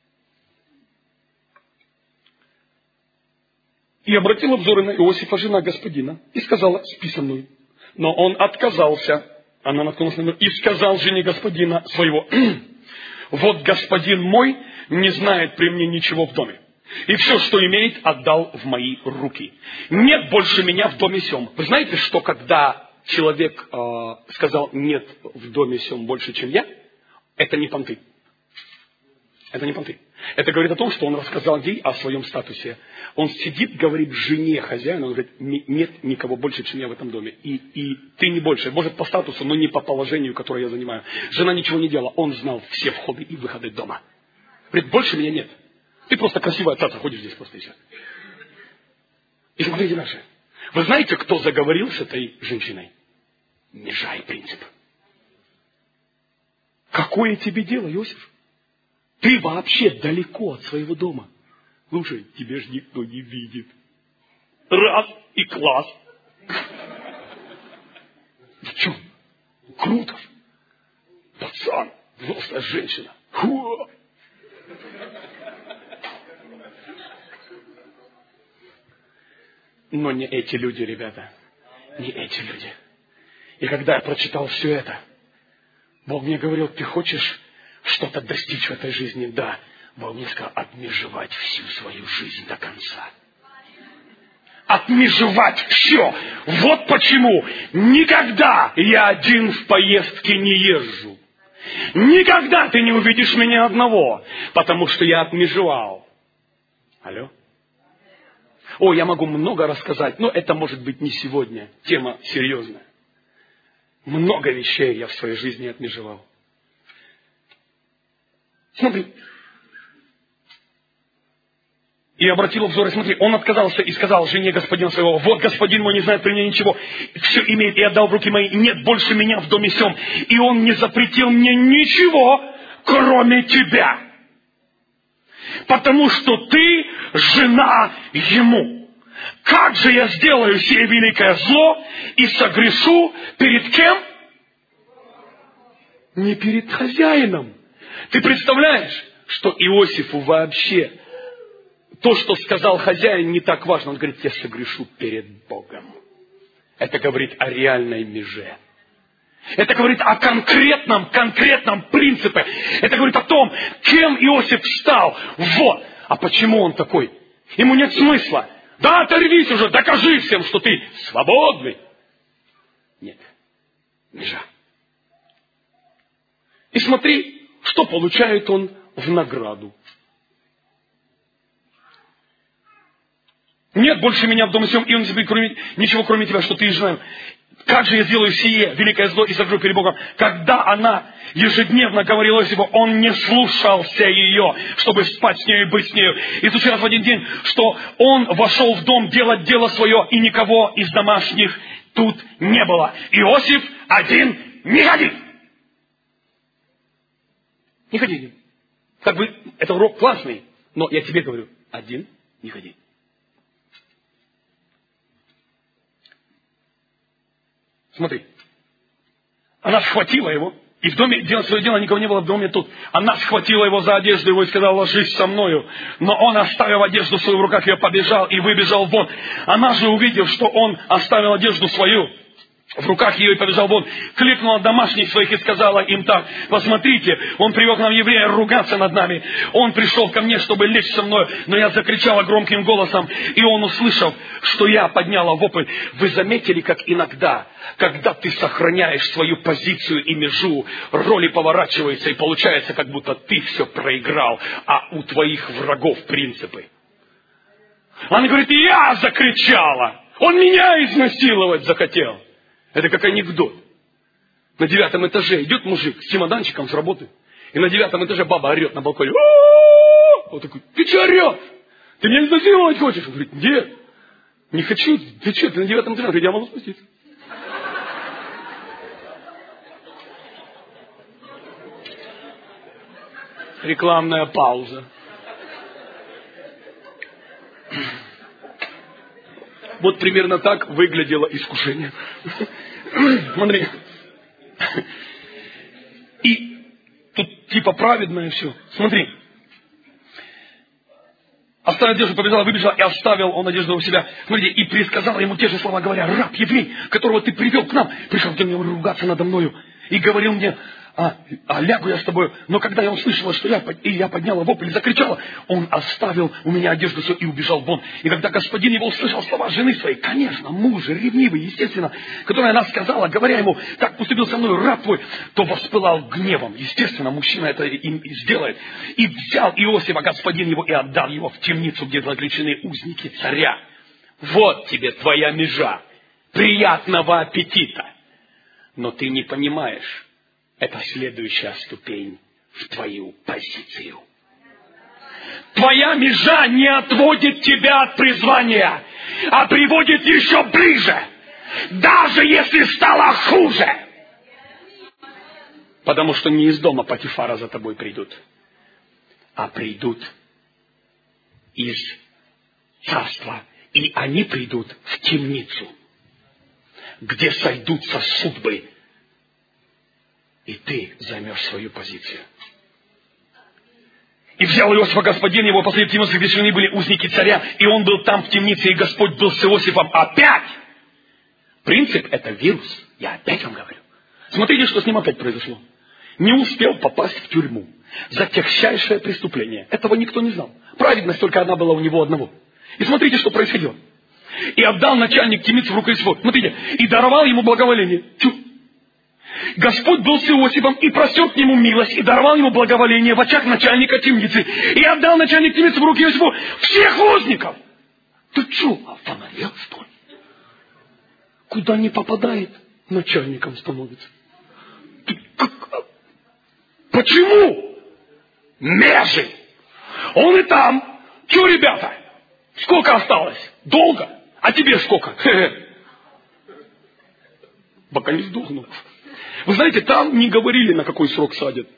И обратила взоры на Иосифа, жена господина, и сказала: спи со мной. Но он отказался. Она наткнулась на него и сказал жене господина своего: вот господин мой не знает при мне ничего в доме. И все, что имеет, отдал в мои руки. Нет больше меня в доме сем. Вы знаете, что когда человек э, сказал: нет в доме сем больше, чем я, это не понты. Это не понты. Это говорит о том, что он рассказал ей о своем статусе. Он сидит, говорит жене хозяина, он говорит: нет никого больше, чем я в этом доме. И, и ты не больше. Может, по статусу, но не по положению, которое я занимаю. Жена ничего не делала. Он знал все входы и выходы дома. Говорит: больше меня нет. Ты просто красивая цаца, ходишь здесь просто и все. И смотрите дальше. Вы знаете, кто заговорил с этой женщиной? Межа и принцип. Какое тебе дело, Иосиф? Ты вообще далеко от своего дома. Слушай, тебе же никто не видит. Раз и класс. В чем? Круто. Пацан, взрослая женщина. Фу. Но не эти люди, ребята. Не эти люди. И когда я прочитал все это, Бог мне говорил: ты хочешь что-то достичь в этой жизни? Да. Бог мне сказал: отмежевать всю свою жизнь до конца. Отмежевать все. Вот почему никогда я один в поездке не езжу. Никогда ты не увидишь меня одного, потому что я отмежевал. Алло? О, я могу много рассказать, но это может быть не сегодня. Тема серьезная. Много вещей я в своей жизни отмежевал. Смотри. И обратил взор, и смотри, он отказался и сказал жене господина своего: вот господин мой не знает при мне ничего, все имеет и отдал в руки мои, нет больше меня в доме сем, и он не запретил мне ничего, кроме тебя. Потому что ты жена ему. Как же я сделаю сие великое зло и согрешу перед кем? Не перед хозяином. Ты представляешь, что Иосифу вообще то, что сказал хозяин, не так важно. Он говорит: я согрешу перед Богом. Это говорит о реальной меже. Это говорит о конкретном, конкретном принципе. Это говорит о том, кем Иосиф стал. Вот. А почему он такой? Ему нет смысла. Да, оторвись уже, докажи всем, что ты свободный. Нет. Межа. И смотри, что получает он в награду. Нет больше меня в доме сем, и он не забудет кроме, ничего, кроме тебя, что ты и жена. Как же я сделаю сие великое зло и согрешу перед Богом? Когда она ежедневно говорила себе, он не слушался ее, чтобы спать с ней и быть с нею. И случилось в один день, что он вошел в дом делать дело свое, и никого из домашних тут не было. Иосиф один не ходил. Не ходи. Как бы это урок классный, но я тебе говорю, один не ходи. Смотри. Она схватила его, и в доме делать свое дело, никого не было в доме тут. Она схватила его за одежду его и сказала: ложись со мною. Но он, оставив одежду свою в руках, ее побежал и выбежал вон. Она же, увидев, что он оставил одежду свою в руках ее и побежал вон, кликнула домашних своих и сказала им так: посмотрите, он привел к нам еврея ругаться над нами. Он пришел ко мне, чтобы лечь со мной, но я закричала громким голосом, и он, услышав, что я подняла вопль. Вы заметили, как иногда, когда ты сохраняешь свою позицию и межу, роли поворачиваются, и получается, как будто ты все проиграл, а у твоих врагов принципы. Она говорит: и я закричала, он меня изнасиловать захотел. Это как анекдот. На девятом этаже идет мужик с чемоданчиком с работы. И на девятом этаже баба орет на балконе. Он такой: ты что орешь? Ты меня изнасиловать хочешь? Он говорит: нет, не хочу. Ты что, ты на девятом этаже? Он говорит: я могу спуститься. Рекламная пауза. Вот примерно так выглядело искушение. Смотри. И тут типа праведное все. Смотри. Оставил одежду, побежала, выбежала и оставил он одежду у себя. Смотрите, и присказал ему те же слова, говоря: раб еврей, которого ты привел к нам, пришел ко мне ругаться надо мною и говорил мне: а, а лягу я с тобой. Но когда я услышала, что я, и я подняла вопль и закричала, он оставил у меня одежду свою и убежал вон. И когда господин его услышал слова жены своей, конечно, муж, ревнивый, естественно, которая она сказала, говоря ему: так поступил со мной раб твой, то воспылал гневом. Естественно, мужчина это им и сделает. И взял Иосифа господин его и отдал его в темницу, где заключены узники царя. Вот тебе твоя межа. Приятного аппетита. Но ты не понимаешь, это следующая ступень в твою позицию. Твоя межа не отводит тебя от призвания, а приводит еще ближе, даже если стало хуже. Потому что не из дома Потифара за тобой придут, а придут из царства. И они придут в темницу, где сойдутся судьбы. И ты займешь свою позицию. И взял Иосифа господин его, после темницы, где сильны были узники царя, и он был там в темнице, и Господь был с Иосифом опять. Принцип — это вирус. Я опять вам говорю. Смотрите, что с ним опять произошло. Не успел попасть в тюрьму за тягчайшее преступление. Этого никто не знал. Праведность только одна была у него одного. И смотрите, что происходило. И отдал начальник темницы в руку Иосифа. Смотрите. И даровал ему благоволение. Тю. Господь был с Иосифом и простер к нему милость, и даровал ему благоволение в очах начальника темницы. И отдал начальник темницы в руки Иосифу всех узников. Ты что, офонарел, что ли? Куда не попадает, начальником становится. Ты как? Почему? Межи. Он и там. Че, ребята? Сколько осталось? Долго? А тебе сколько? Хе-хе. Пока не сдохну. Вы знаете, там не говорили, на какой срок садят.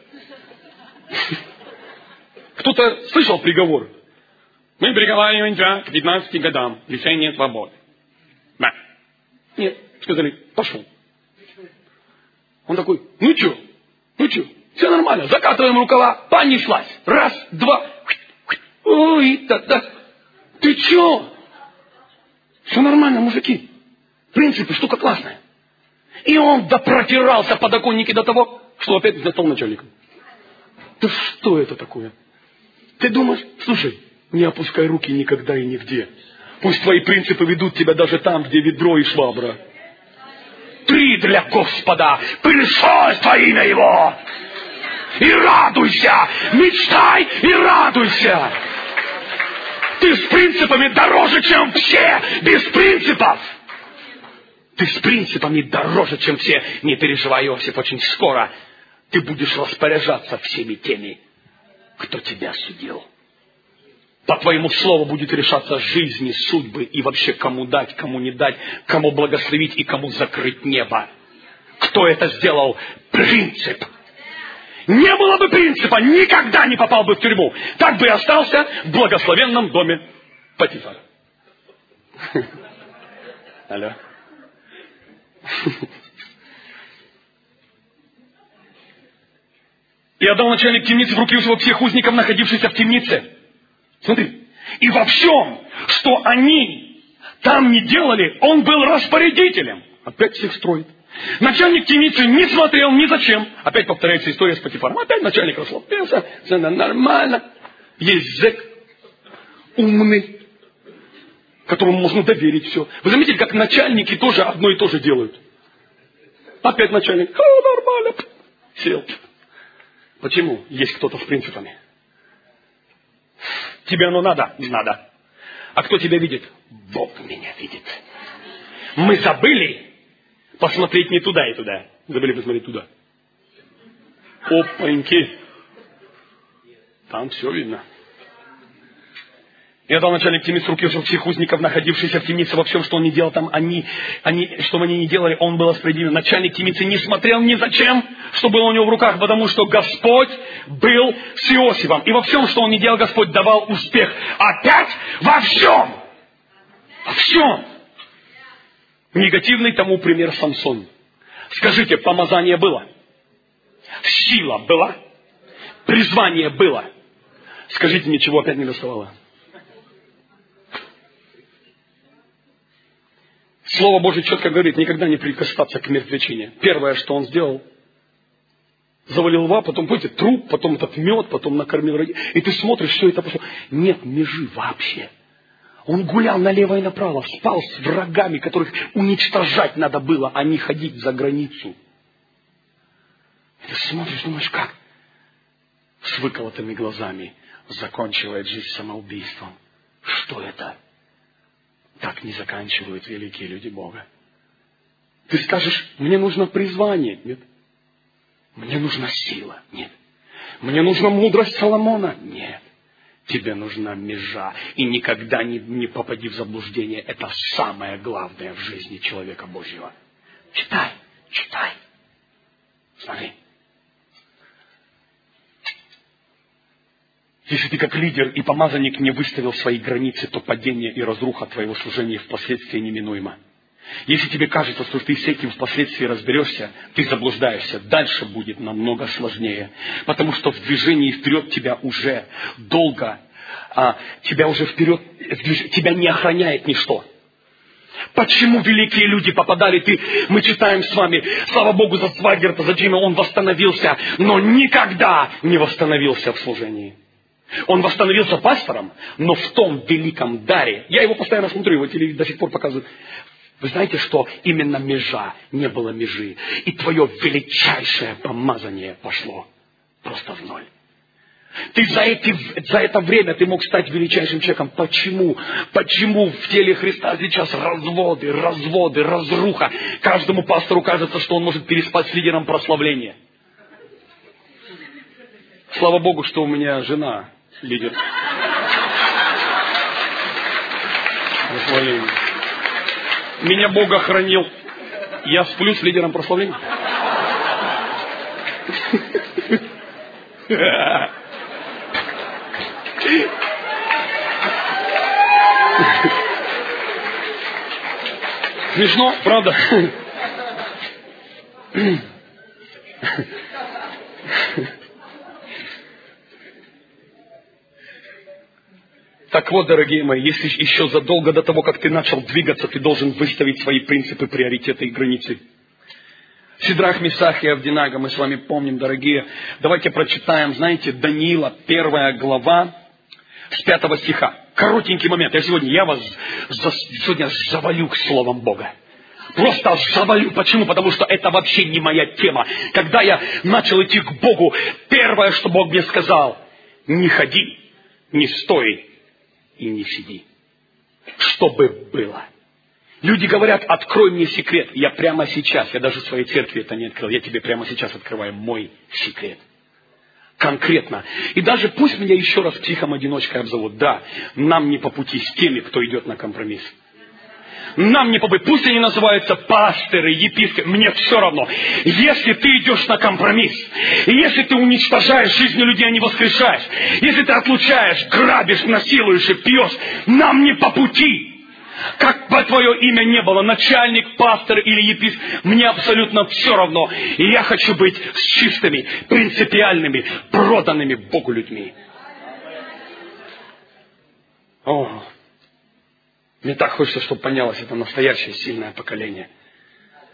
Кто-то слышал приговор? Мы приговариваем тебя к пятнадцати годам лишения свободы. Да. Нет, сказали: пошел. Он такой: ну что? Ну что? Все нормально. Закатываем рукава, понеслась. Раз, два. Ой, да-да. Ты что? Все нормально, мужики. В принципе, штука классная. И он допротирался по подоконнике до того, что опять застал начальником. Да что это такое? Ты думаешь, слушай, не опускай руки никогда и нигде. Пусть твои принципы ведут тебя даже там, где ведро и швабра. Три для Господа, пришлось во имя Его. И радуйся, мечтай и радуйся. Ты с принципами дороже, чем все без принципов. Ты с принципами дороже, чем все. Не переживай, Иосиф, очень скоро ты будешь распоряжаться всеми теми, кто тебя судил. По твоему слову будет решаться жизни, судьбы и вообще кому дать, кому не дать, кому благословить и кому закрыть небо. Кто это сделал? Принцип. Не было бы принципа, никогда не попал бы в тюрьму. Так бы и остался в благословенном доме Потифара. Алло. И отдал начальник темницы в руки Иосифа всех узников, находившихся в темнице. Смотри. И во всем, что они там не делали, он был распорядителем. Опять всех строит. Начальник темницы не смотрел ни зачем. Опять повторяется история с Потифаром. Опять начальник расслабился. Все нормально. Есть зэк умный, которому можно доверить все. Вы заметили, как начальники тоже одно и то же делают. Опять начальник. А, нормально. Сел. Почему? Есть кто-то с принципами. Тебе оно надо? Надо. А кто тебя видит? Бог меня видит. Мы забыли посмотреть не туда и туда. Забыли посмотреть туда. Опаньки. Там все видно. Я дал начальник темницы руки всех узников, находившихся в темнице, во всем, что он не делал там, они, они, что бы они ни делали, он был справедлив. Начальник темницы не смотрел ни зачем, что было у него в руках, потому что Господь был с Иосифом. И во всем, что он не делал, Господь давал успех. Опять во всем! Во всем! Негативный тому пример Самсон. Скажите, помазание было? Сила была? Призвание было? Скажите, ничего опять не доставало? Слово Божье четко говорит, никогда не прикасаться к мертвечине. Первое, что он сделал, завалил льва, потом, помните, труп, потом этот мед, потом накормил родителей. И ты смотришь, все это пошло. Нет межи вообще. Он гулял налево и направо, спал с врагами, которых уничтожать надо было, а не ходить за границу. И ты смотришь, думаешь, как? С выколотыми глазами заканчивает жизнь самоубийством. Что это? Так не заканчивают великие люди Бога. Ты скажешь, мне нужно призвание. Нет. Мне нужна сила. Нет. Мне нужна мудрость Соломона. Нет. Тебе нужна межа. И никогда не, не попади в заблуждение. Это самое главное в жизни человека Божьего. Читай, читай. Смотри. Если ты как лидер и помазанник не выставил свои границы, то падение и разруха твоего служения впоследствии неминуемо. Если тебе кажется, что ты с этим впоследствии разберешься, ты заблуждаешься. Дальше будет намного сложнее. Потому что в движении вперед тебя уже долго, а, тебя уже вперед, тебя не охраняет ничто. Почему великие люди попадали? Ты, мы читаем с вами, слава Богу за Свагерта, за Джима, он восстановился, но никогда не восстановился в служении. Он восстановился пастором, но в том великом даре. Я его постоянно смотрю, его телевизор до сих пор показывают. Вы знаете, что именно межа, не было межи. И твое величайшее помазание пошло просто в ноль. Ты за, эти, за это время ты мог стать величайшим человеком. Почему? Почему в теле Христа сейчас разводы, разводы, разруха? Каждому пастору кажется, что он может переспать с лидером прославления. Слава Богу, что у меня жена лидер. Прославление. Меня Бог охранил. Я сплю с лидером прославления. Смешно, правда? Так вот, дорогие мои, если еще задолго до того, как ты начал двигаться, ты должен выставить свои принципы, приоритеты и границы. Сидрах, Месах и Авдинага, мы с вами помним, дорогие. Давайте прочитаем, знаете, Даниила, первая глава, с пятого стиха. Коротенький момент. Я сегодня, я вас за, сегодня завалю к словам Бога. Просто завалю. Почему? Потому что это вообще не моя тема. Когда я начал идти к Богу, первое, что Бог мне сказал, не ходи, не стой и не сиди. Чтобы было. Люди говорят, открой мне секрет. Я прямо сейчас, я даже в своей церкви это не открыл, я тебе прямо сейчас открываю мой секрет. Конкретно. И даже пусть меня еще раз психом-одиночкой обзовут. Да, нам не по пути с теми, кто идет на компромисс. Нам не по пути. Пусть они называются пасторы, епископы. Мне все равно. Если ты идешь на компромисс, если ты уничтожаешь жизнь людей, а не воскрешаешь, если ты отлучаешь, грабишь, насилуешь и пьешь, нам не по пути. Как бы твое имя не было, начальник, пастор или епископ, мне абсолютно все равно. И я хочу быть с чистыми, принципиальными, проданными Богу людьми. О, мне так хочется, чтобы поднялось это настоящее сильное поколение.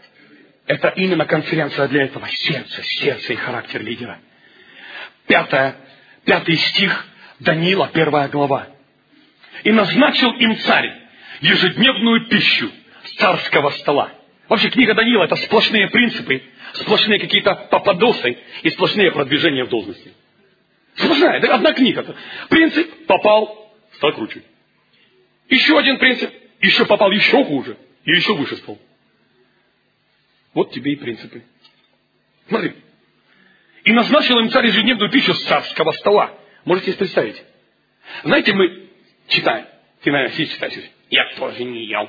Это именно конференция для этого. Сердце, сердце и характер лидера. Пятое, пятый стих Даниила, первая глава. «И назначил им царь ежедневную пищу с царского стола». Вообще книга Даниила — это сплошные принципы, сплошные какие-то попадосы и сплошные продвижения в должности. Сплошная, это одна книга. Принцип — попал, стал круче. Еще один принцип — еще попал еще хуже и еще выше стал. Вот тебе и принципы. Смотри. «И назначил им царь ежедневную пищу с царского стола». Можете себе представить? Знаете, мы читаем. Ты, наверное, сидишь, читаешь. Я тоже не ел.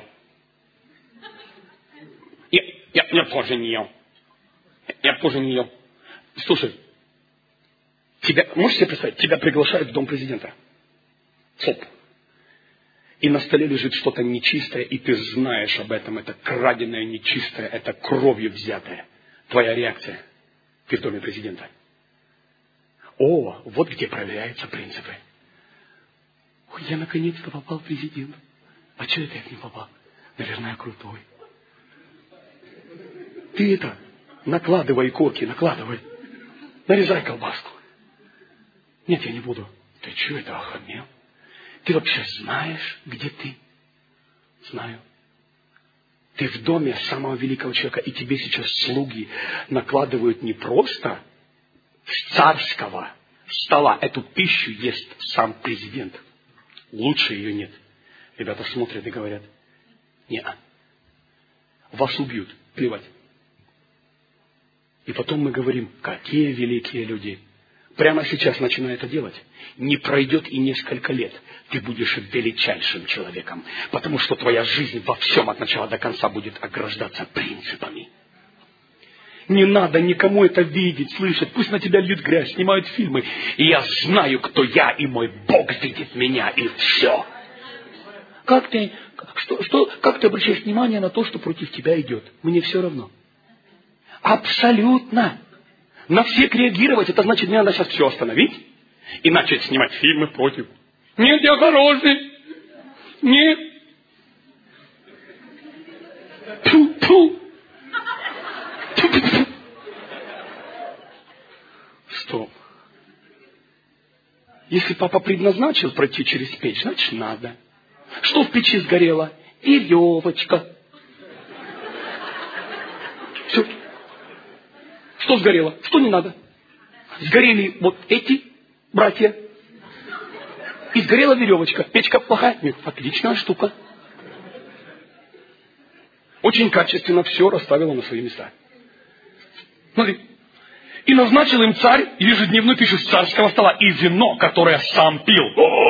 Я, я, я тоже не ел. Я тоже не ел. Слушай, тебя, можешь себе представить, тебя приглашают в дом президента. Соп. И на столе лежит что-то нечистое, и ты знаешь об этом. Это краденое нечистое, это кровью взятое. Твоя реакция. Ты в доме президента. О, вот где проверяются принципы. Ой, я наконец-то попал в президент. А что я так не попал? Наверное, я крутой. Ты это, накладывай корки, накладывай. Нарезай колбаску. Нет, я не буду. Ты что это, охамел? Ты вообще знаешь, где ты? Знаю. Ты в доме самого великого человека, и тебе сейчас слуги накладывают не просто с царского стола. Эту пищу ест сам президент. Лучше ее нет. Ребята смотрят и говорят: не-а. Вас убьют. Плевать. И потом мы говорим: какие великие люди. Прямо сейчас начинай это делать. Не пройдет и несколько лет. Ты будешь величайшим человеком. Потому что твоя жизнь во всем от начала до конца будет ограждаться принципами. Не надо никому это видеть, слышать. Пусть на тебя льют грязь, снимают фильмы. И я знаю, кто я, и мой Бог видит меня, и все. Как ты, что, что, как ты обращаешь внимание на то, что против тебя идет? Мне все равно. Абсолютно. На всех реагировать, это значит, мне надо сейчас все остановить и начать снимать фильмы против. Нет, я хороший. Нет. Тьфу-тьфу. Стоп. Если папа предназначил пройти через печь, значит надо. Что в печи сгорело? Веревочка. Все. Что сгорело? Что не надо? Сгорели вот эти братья. И сгорела веревочка. Печка плохая? Нет, отличная штука. Очень качественно все расставила на свои места. Смотри. И назначил им царь ежедневную пищу с царского стола и вино, которое сам пил.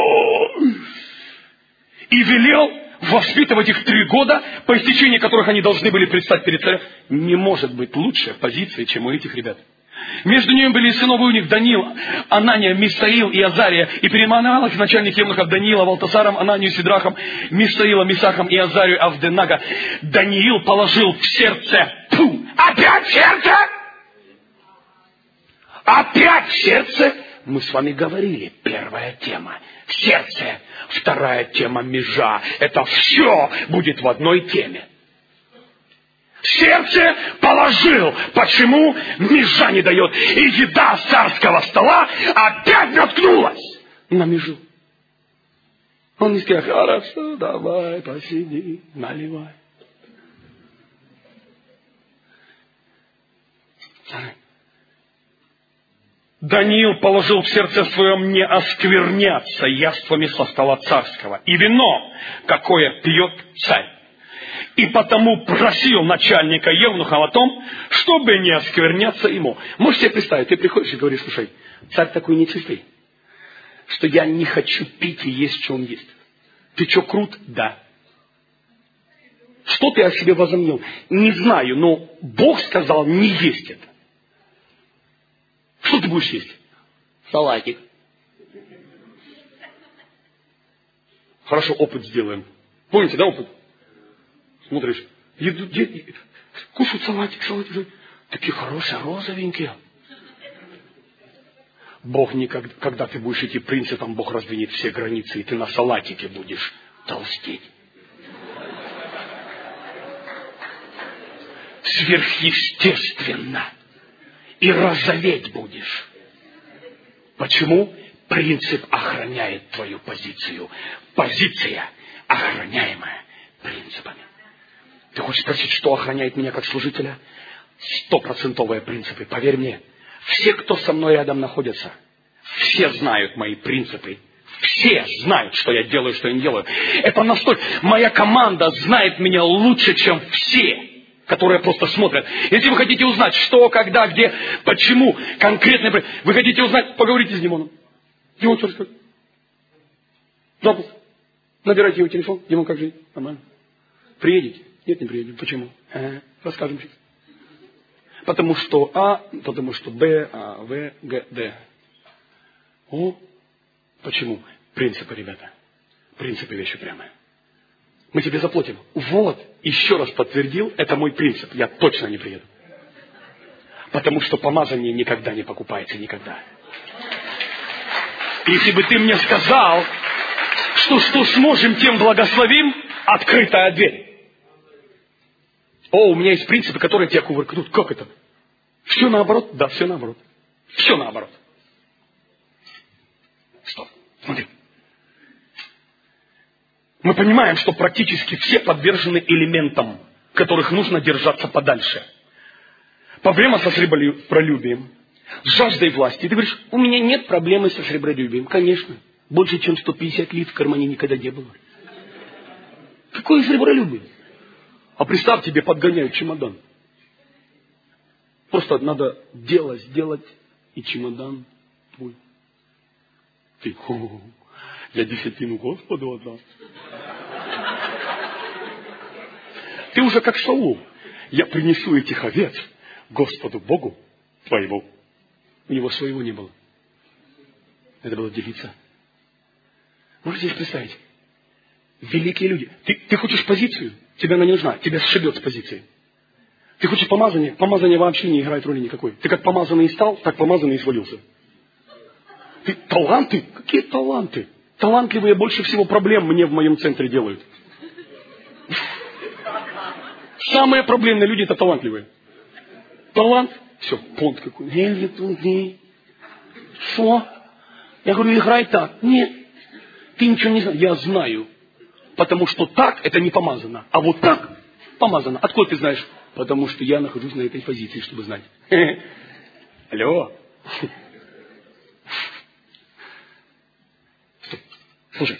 И велел воспитывать их три года, по истечении которых они должны были предстать перед царем. Не может быть лучше позиции, чем у этих ребят. Между ними были сыновы у них Даниила, Анания, Мисаил и Азария. И переманал их начальник евнухов Даниила, Валтасаром, Ананию, Сидрахом, Мисаила, Мисахом и Азарию Авденага. Даниил положил в сердце. Фу, опять в сердце! Опять в сердце! Мы с вами говорили, первая тема – сердце, вторая тема – межа. Это все будет в одной теме. Сердце положил. Почему? Межа не дает. И еда с царского стола опять наткнулась на межу. Он не сказал: хорошо, давай, посиди, наливай. Даниил положил в сердце своем не оскверняться яствами со стола царского и вино, какое пьет царь. И потому просил начальника евнухов о том, чтобы не оскверняться ему. Можете себе представить, ты приходишь и говоришь: слушай, царь такой нечистый, что я не хочу пить и есть, что он есть. Ты что, крут? Да. Что ты о себе возомнил? Не знаю, но Бог сказал не есть это. Что ты будешь есть? Салатик. Хорошо, опыт сделаем. Помните, да, опыт? Смотришь, еду, еду, кушают салатик, салатик. Такие хорошие, розовенькие. Бог никогда, когда ты будешь идти принципом, Бог раздвинет все границы, и ты на салатике будешь толстеть. сверхъестественно. И розоветь будешь. Почему? Принцип охраняет твою позицию. Позиция, охраняемая принципами. Ты хочешь спросить, что охраняет меня как служителя? Стопроцентовые принципы. Поверь мне, все, кто со мной рядом находятся, все знают мои принципы. Все знают, что я делаю, что я не делаю. Это настолько... Моя команда знает меня лучше, чем все, которые просто смотрят. Если вы хотите узнать, что, когда, где, почему, конкретно... Вы хотите узнать, поговорите с Димоном. Димон, что расскажет? Запуск. Набирайте его телефон. Димон, как жить? Нормально. Приедете? Нет, не приедем. Почему? Ага. Расскажем сейчас. Потому что А, потому что Б, А, В, Г, Д. О, почему? Принципы, ребята. Принципы вещи прямые. Мы тебе заплатим. Вот, еще раз подтвердил, это мой принцип. Я точно не приеду. Потому что помазание никогда не покупается, никогда. Если бы ты мне сказал, что что сможем, тем благословим, открытая дверь. О, у меня есть принципы, которые тебя кувыркнут. Как это? Все наоборот? Да, все наоборот. Все наоборот. Стоп. Смотри. Мы понимаем, что практически все подвержены элементам, которых нужно держаться подальше. Проблема со сребролюбием, с жаждой власти. Ты говоришь, у меня нет проблемы со сребролюбием. Конечно. Больше, чем сто пятьдесят лит в кармане никогда не было. Какое сребролюбие? А представь, тебе подгоняют чемодан. Просто надо дело сделать, и чемодан твой. Ты, ху-ху-ху, я десятину Господу отдал. Ты уже как Саул. Я принесу этих овец Господу Богу твоему. У него своего не было. Это было делиться. Можете себе представить? Великие люди. Ты, ты хочешь позицию? Тебе она не нужна. Тебя сшибет с позиции. Ты хочешь помазание? Помазание вообще не играет роли никакой. Ты как помазанный стал, так помазанный и свалился. Ты таланты? Какие таланты? Талантливые больше всего проблем мне в моем центре делают. Самые проблемные люди это талантливые. Талант? Все, понт какой. Что? Я говорю, играй так. Нет. Ты ничего не знаешь. Я знаю. Потому что так это не помазано. А вот так помазано. Откуда ты знаешь? Потому что я нахожусь на этой позиции, чтобы знать. Алло. Слушай.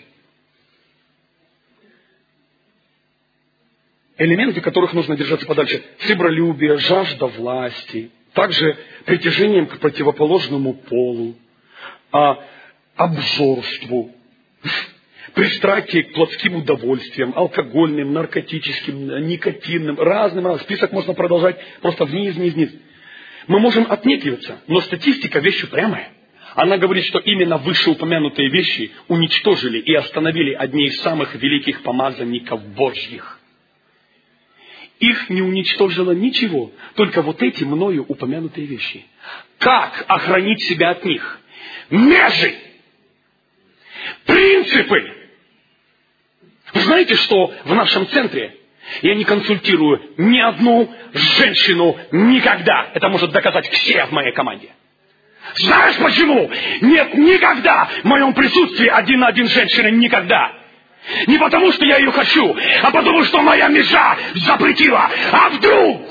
Элементы, которых нужно держаться подальше. Сребролюбие, жажда власти. Также притяжением к противоположному полу. А, обжорству. Пристрастие к плотским удовольствиям, алкогольным, наркотическим, никотинным, разным, разным. Список можно продолжать просто вниз, вниз, вниз. Мы можем отнекиваться, но статистика вещь упрямая. Она говорит, что именно вышеупомянутые вещи уничтожили и остановили одни из самых великих помазанников Божьих. Их не уничтожило ничего, только вот эти мною упомянутые вещи. Как охранить себя от них? Межи! Принципы! Вы знаете, что в нашем центре я не консультирую ни одну женщину никогда. Это может доказать все в моей команде. Знаешь почему? Нет никогда в моем присутствии один на один женщины никогда. Не потому, что я ее хочу, а потому, что моя межа запретила. А вдруг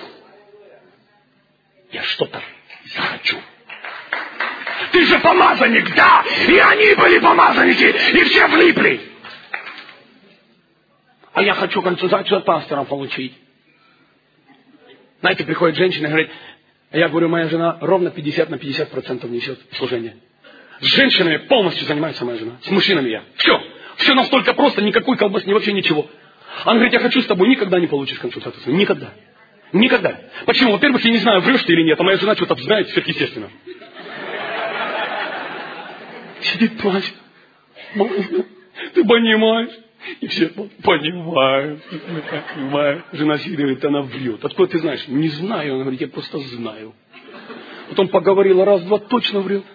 я что-то захочу? Ты же помазанник, да? И они были помазанники, и все влипли. А я хочу консультацию от пастора получить. Знаете, приходит женщина и говорит, я говорю, моя жена ровно пятьдесят на пятьдесят процентов несет служение. С женщинами полностью занимается моя жена. С мужчинами я. Все. Все настолько просто, никакой колбасы, вообще ничего. Она говорит, я хочу с тобой, никогда не получишь консультацию. Никогда. Никогда. Почему? Во-первых, я не знаю, врешь ты или нет, а моя жена что-то знает сверхъестественно. Сидит, плачет. Ты понимаешь? И все понимают. Понимают. Жена сидит, говорит, она врет. Откуда ты знаешь? Не знаю. Она говорит, я просто знаю. Потом поговорила раз-два, точно врет.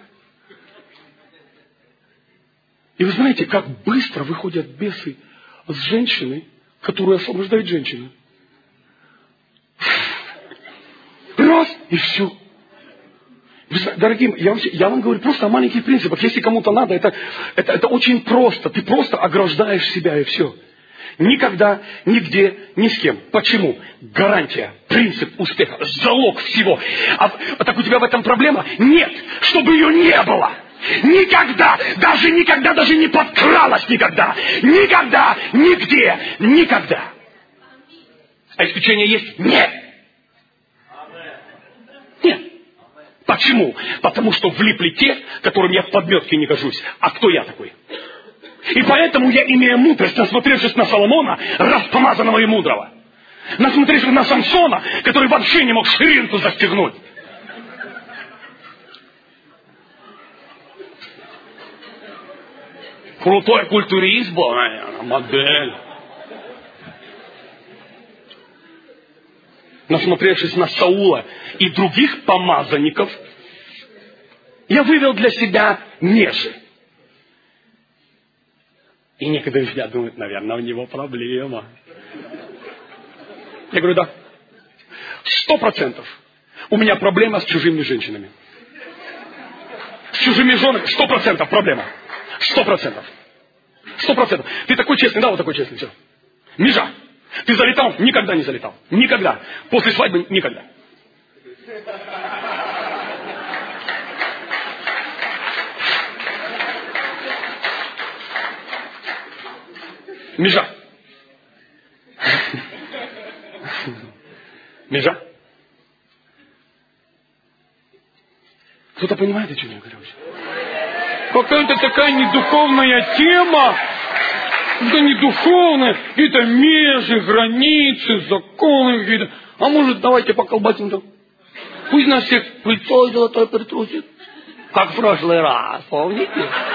И вы знаете, как быстро выходят бесы с женщины, которую освобождает женщина. раз, и все. Дорогие, я вам, я вам говорю просто о маленьких принципах. Если кому-то надо, это, это, это очень просто. Ты просто ограждаешь себя, и все. Никогда, нигде, ни с кем. Почему? Гарантия, принцип успеха, залог всего. А, а так у тебя в этом проблема? Нет, чтобы ее не было. Никогда, даже никогда, даже не подкралась никогда. Никогда, нигде, никогда. А исключение есть? Нет. Нет. Почему? Потому что влипли те, которым я в подметке не гожусь. А кто я такой? И поэтому я, имея мудрость, насмотревшись на Соломона, раз помазанного и мудрого, насмотревшись на Самсона, который вообще не мог ширинку застегнуть. Крутой культурист был, наверное, модель. Насмотревшись на Саула и других помазанников, я вывел для себя межи. И некоторые из меня думают, наверное, у него проблема. Я говорю, да. Сто процентов. У меня проблема с чужими женщинами. С чужими женами. Сто процентов проблема. Сто процентов. Сто процентов. Ты такой честный, да, вот такой честный. Все. Межа. Ты залетал? Никогда не залетал. Никогда. После свадьбы никогда. Межа. Межа. Кто-то понимает, о чем я говорю? Какая-то такая недуховная тема. Это не духовное, какие-то межи, границы, законы какие-то. А может, давайте поколбасим там. Пусть нас всех пыльцой золотой притрусит. Как в прошлый раз, помните?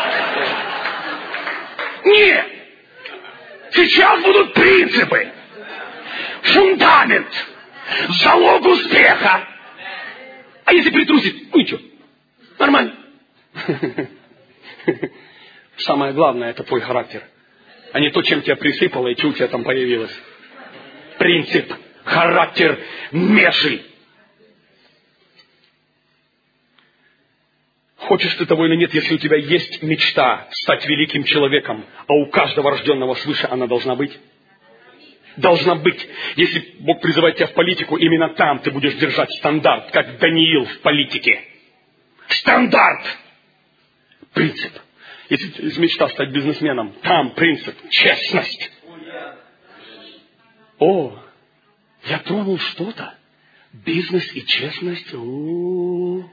Нет! Сейчас будут принципы. Фундамент. Залог успеха. А если притрусит, ну и что? Нормально. Самое главное, это твой характер. А не то, чем тебя присыпало и что у тебя там появилось. Принцип, характер, межи. Хочешь ты того или нет, если у тебя есть мечта стать великим человеком, а у каждого рожденного свыше она должна быть? Должна быть. Если Бог призывает тебя в политику, именно там ты будешь держать стандарт, как Даниил в политике. Стандарт. Принцип. Если есть мечта стать бизнесменом, там принцип, честность. О, я тронул что-то. Бизнес и честность. О-о-о.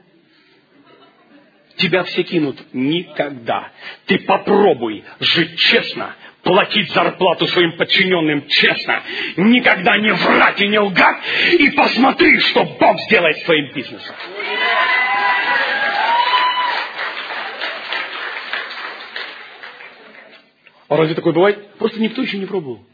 Тебя все кинут. Никогда. Ты попробуй жить честно, платить зарплату своим подчиненным честно, никогда не врать и не лгать, и посмотри, что Бог сделает с твоим бизнесом. А разве такое бывает? Просто никто еще не пробовал.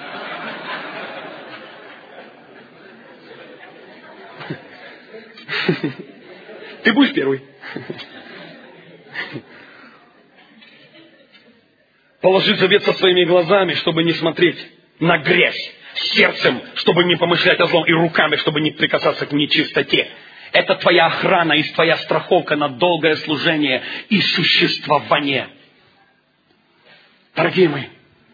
Ты будешь первый. Положи завет со своими глазами, чтобы не смотреть на грязь, сердцем, чтобы не помышлять о злом, и руками, чтобы не прикасаться к нечистоте. Это твоя охрана и твоя страховка на долгое служение и существование. Дорогие мои,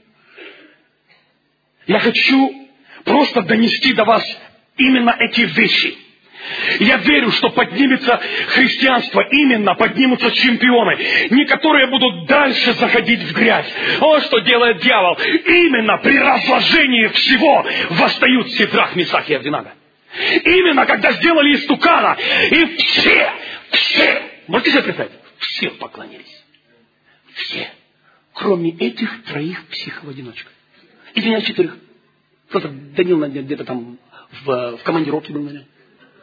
я хочу просто донести до вас именно эти вещи. Я верю, что поднимется христианство, именно поднимутся чемпионы, не которые будут дальше заходить в грязь. О, что делает дьявол! Именно при разложении всего восстают Сидрах, Месах и Авдинага. Именно когда сделали истукана, и все, все, можете себе представить, все поклонились. Все. Кроме этих троих психов-одиночек. Извиняюсь, четырех. Просто Данил где-то там в, в командировке был, наверное.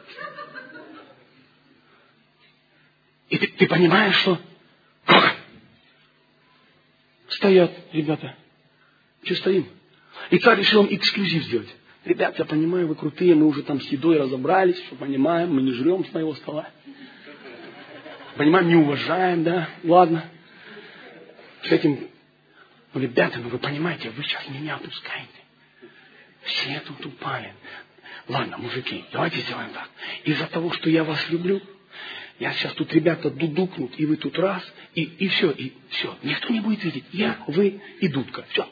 И ты, ты понимаешь, что... Как? Стоят ребята. Че стоим? И царь решил им эксклюзив сделать. Ребят, я понимаю, вы крутые, мы уже там с едой разобрались, все понимаем, мы не жрем с моего стола. Понимаем, не уважаем, да? Ладно. С этим, ну, ребята, ну вы понимаете, вы сейчас меня опускаете. Все тут упали. Ладно, мужики, давайте сделаем так. Из-за того, что я вас люблю, я сейчас тут ребята дудукнут, и вы тут раз, и, и все, и все. Никто не будет видеть. Я, вы и Дудка. Все.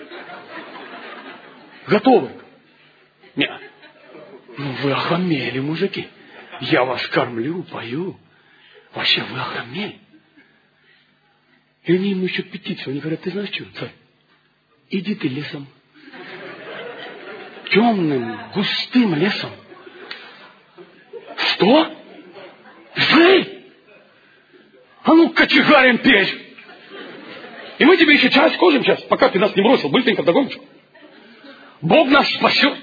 Готовы? Нет. Ну вы охамели, мужики. Я вас кормлю, пою. Вообще вы охамели. И они ему еще петицию. Они говорят, ты знаешь что, царь? Иди ты лесом. Темным, густым лесом. Что? Вы? А ну, кочегарим печь. И мы тебе еще час кожим сейчас, пока ты нас не бросил, быстренько вдогоночку. Бог нас спасет.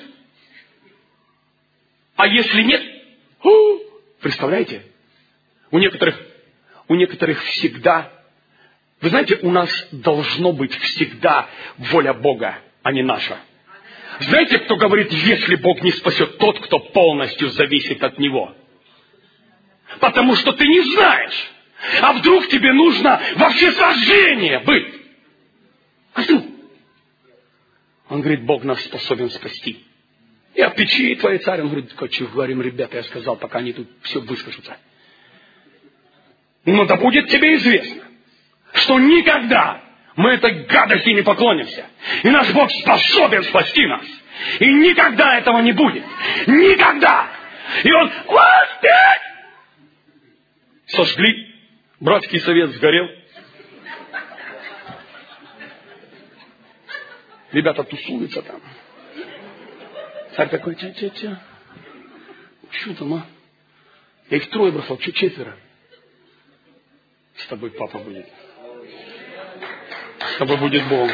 А если нет? У, представляете? У некоторых, у некоторых всегда, вы знаете, у нас должно быть всегда воля Бога, а не наша. Знаете, кто говорит, если Бог не спасет, тот, кто полностью зависит от Него? Потому что ты не знаешь, а вдруг тебе нужно во всесожжение быть. А вдруг? Он говорит, Бог нас способен спасти. И от печи твоей царь, он говорит, что говорим, ребята, я сказал, пока они тут все выскажутся. Но да будет тебе известно, что никогда мы этой гадости не поклонимся. И наш Бог способен спасти нас. И никогда этого не будет. Никогда. И он, власть! Сожгли. Братский совет сгорел. Ребята тусуются там. Царь такой, тя-тя-тя. Что там, а? Я их трое бросал, что четверо? С тобой папа будет. С тобой будет Бог.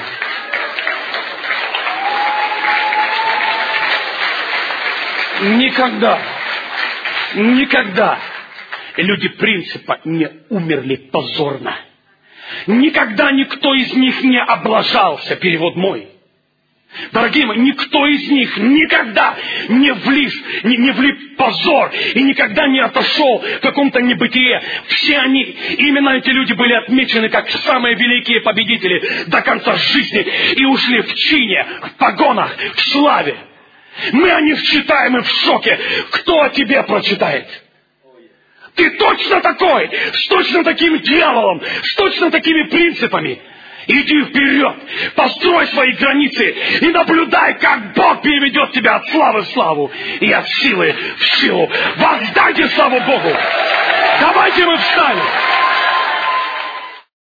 Никогда, никогда люди принципа не умерли позорно. Никогда никто из них не облажался, перевод мой. Дорогие мои, никто из них никогда не влез, не, не влип позор и никогда не отошел в каком-то небытие. Все они, именно эти люди были отмечены как самые великие победители до конца жизни и ушли в чине, в погонах, в славе. Мы о них читаем и в шоке. Кто о тебе прочитает? Ты точно такой, с точно таким дьяволом, с точно такими принципами. Иди вперед, построй свои границы и наблюдай, как Бог переведет тебя от славы в славу и от силы в силу. Воздайте славу Богу! Давайте мы встанем!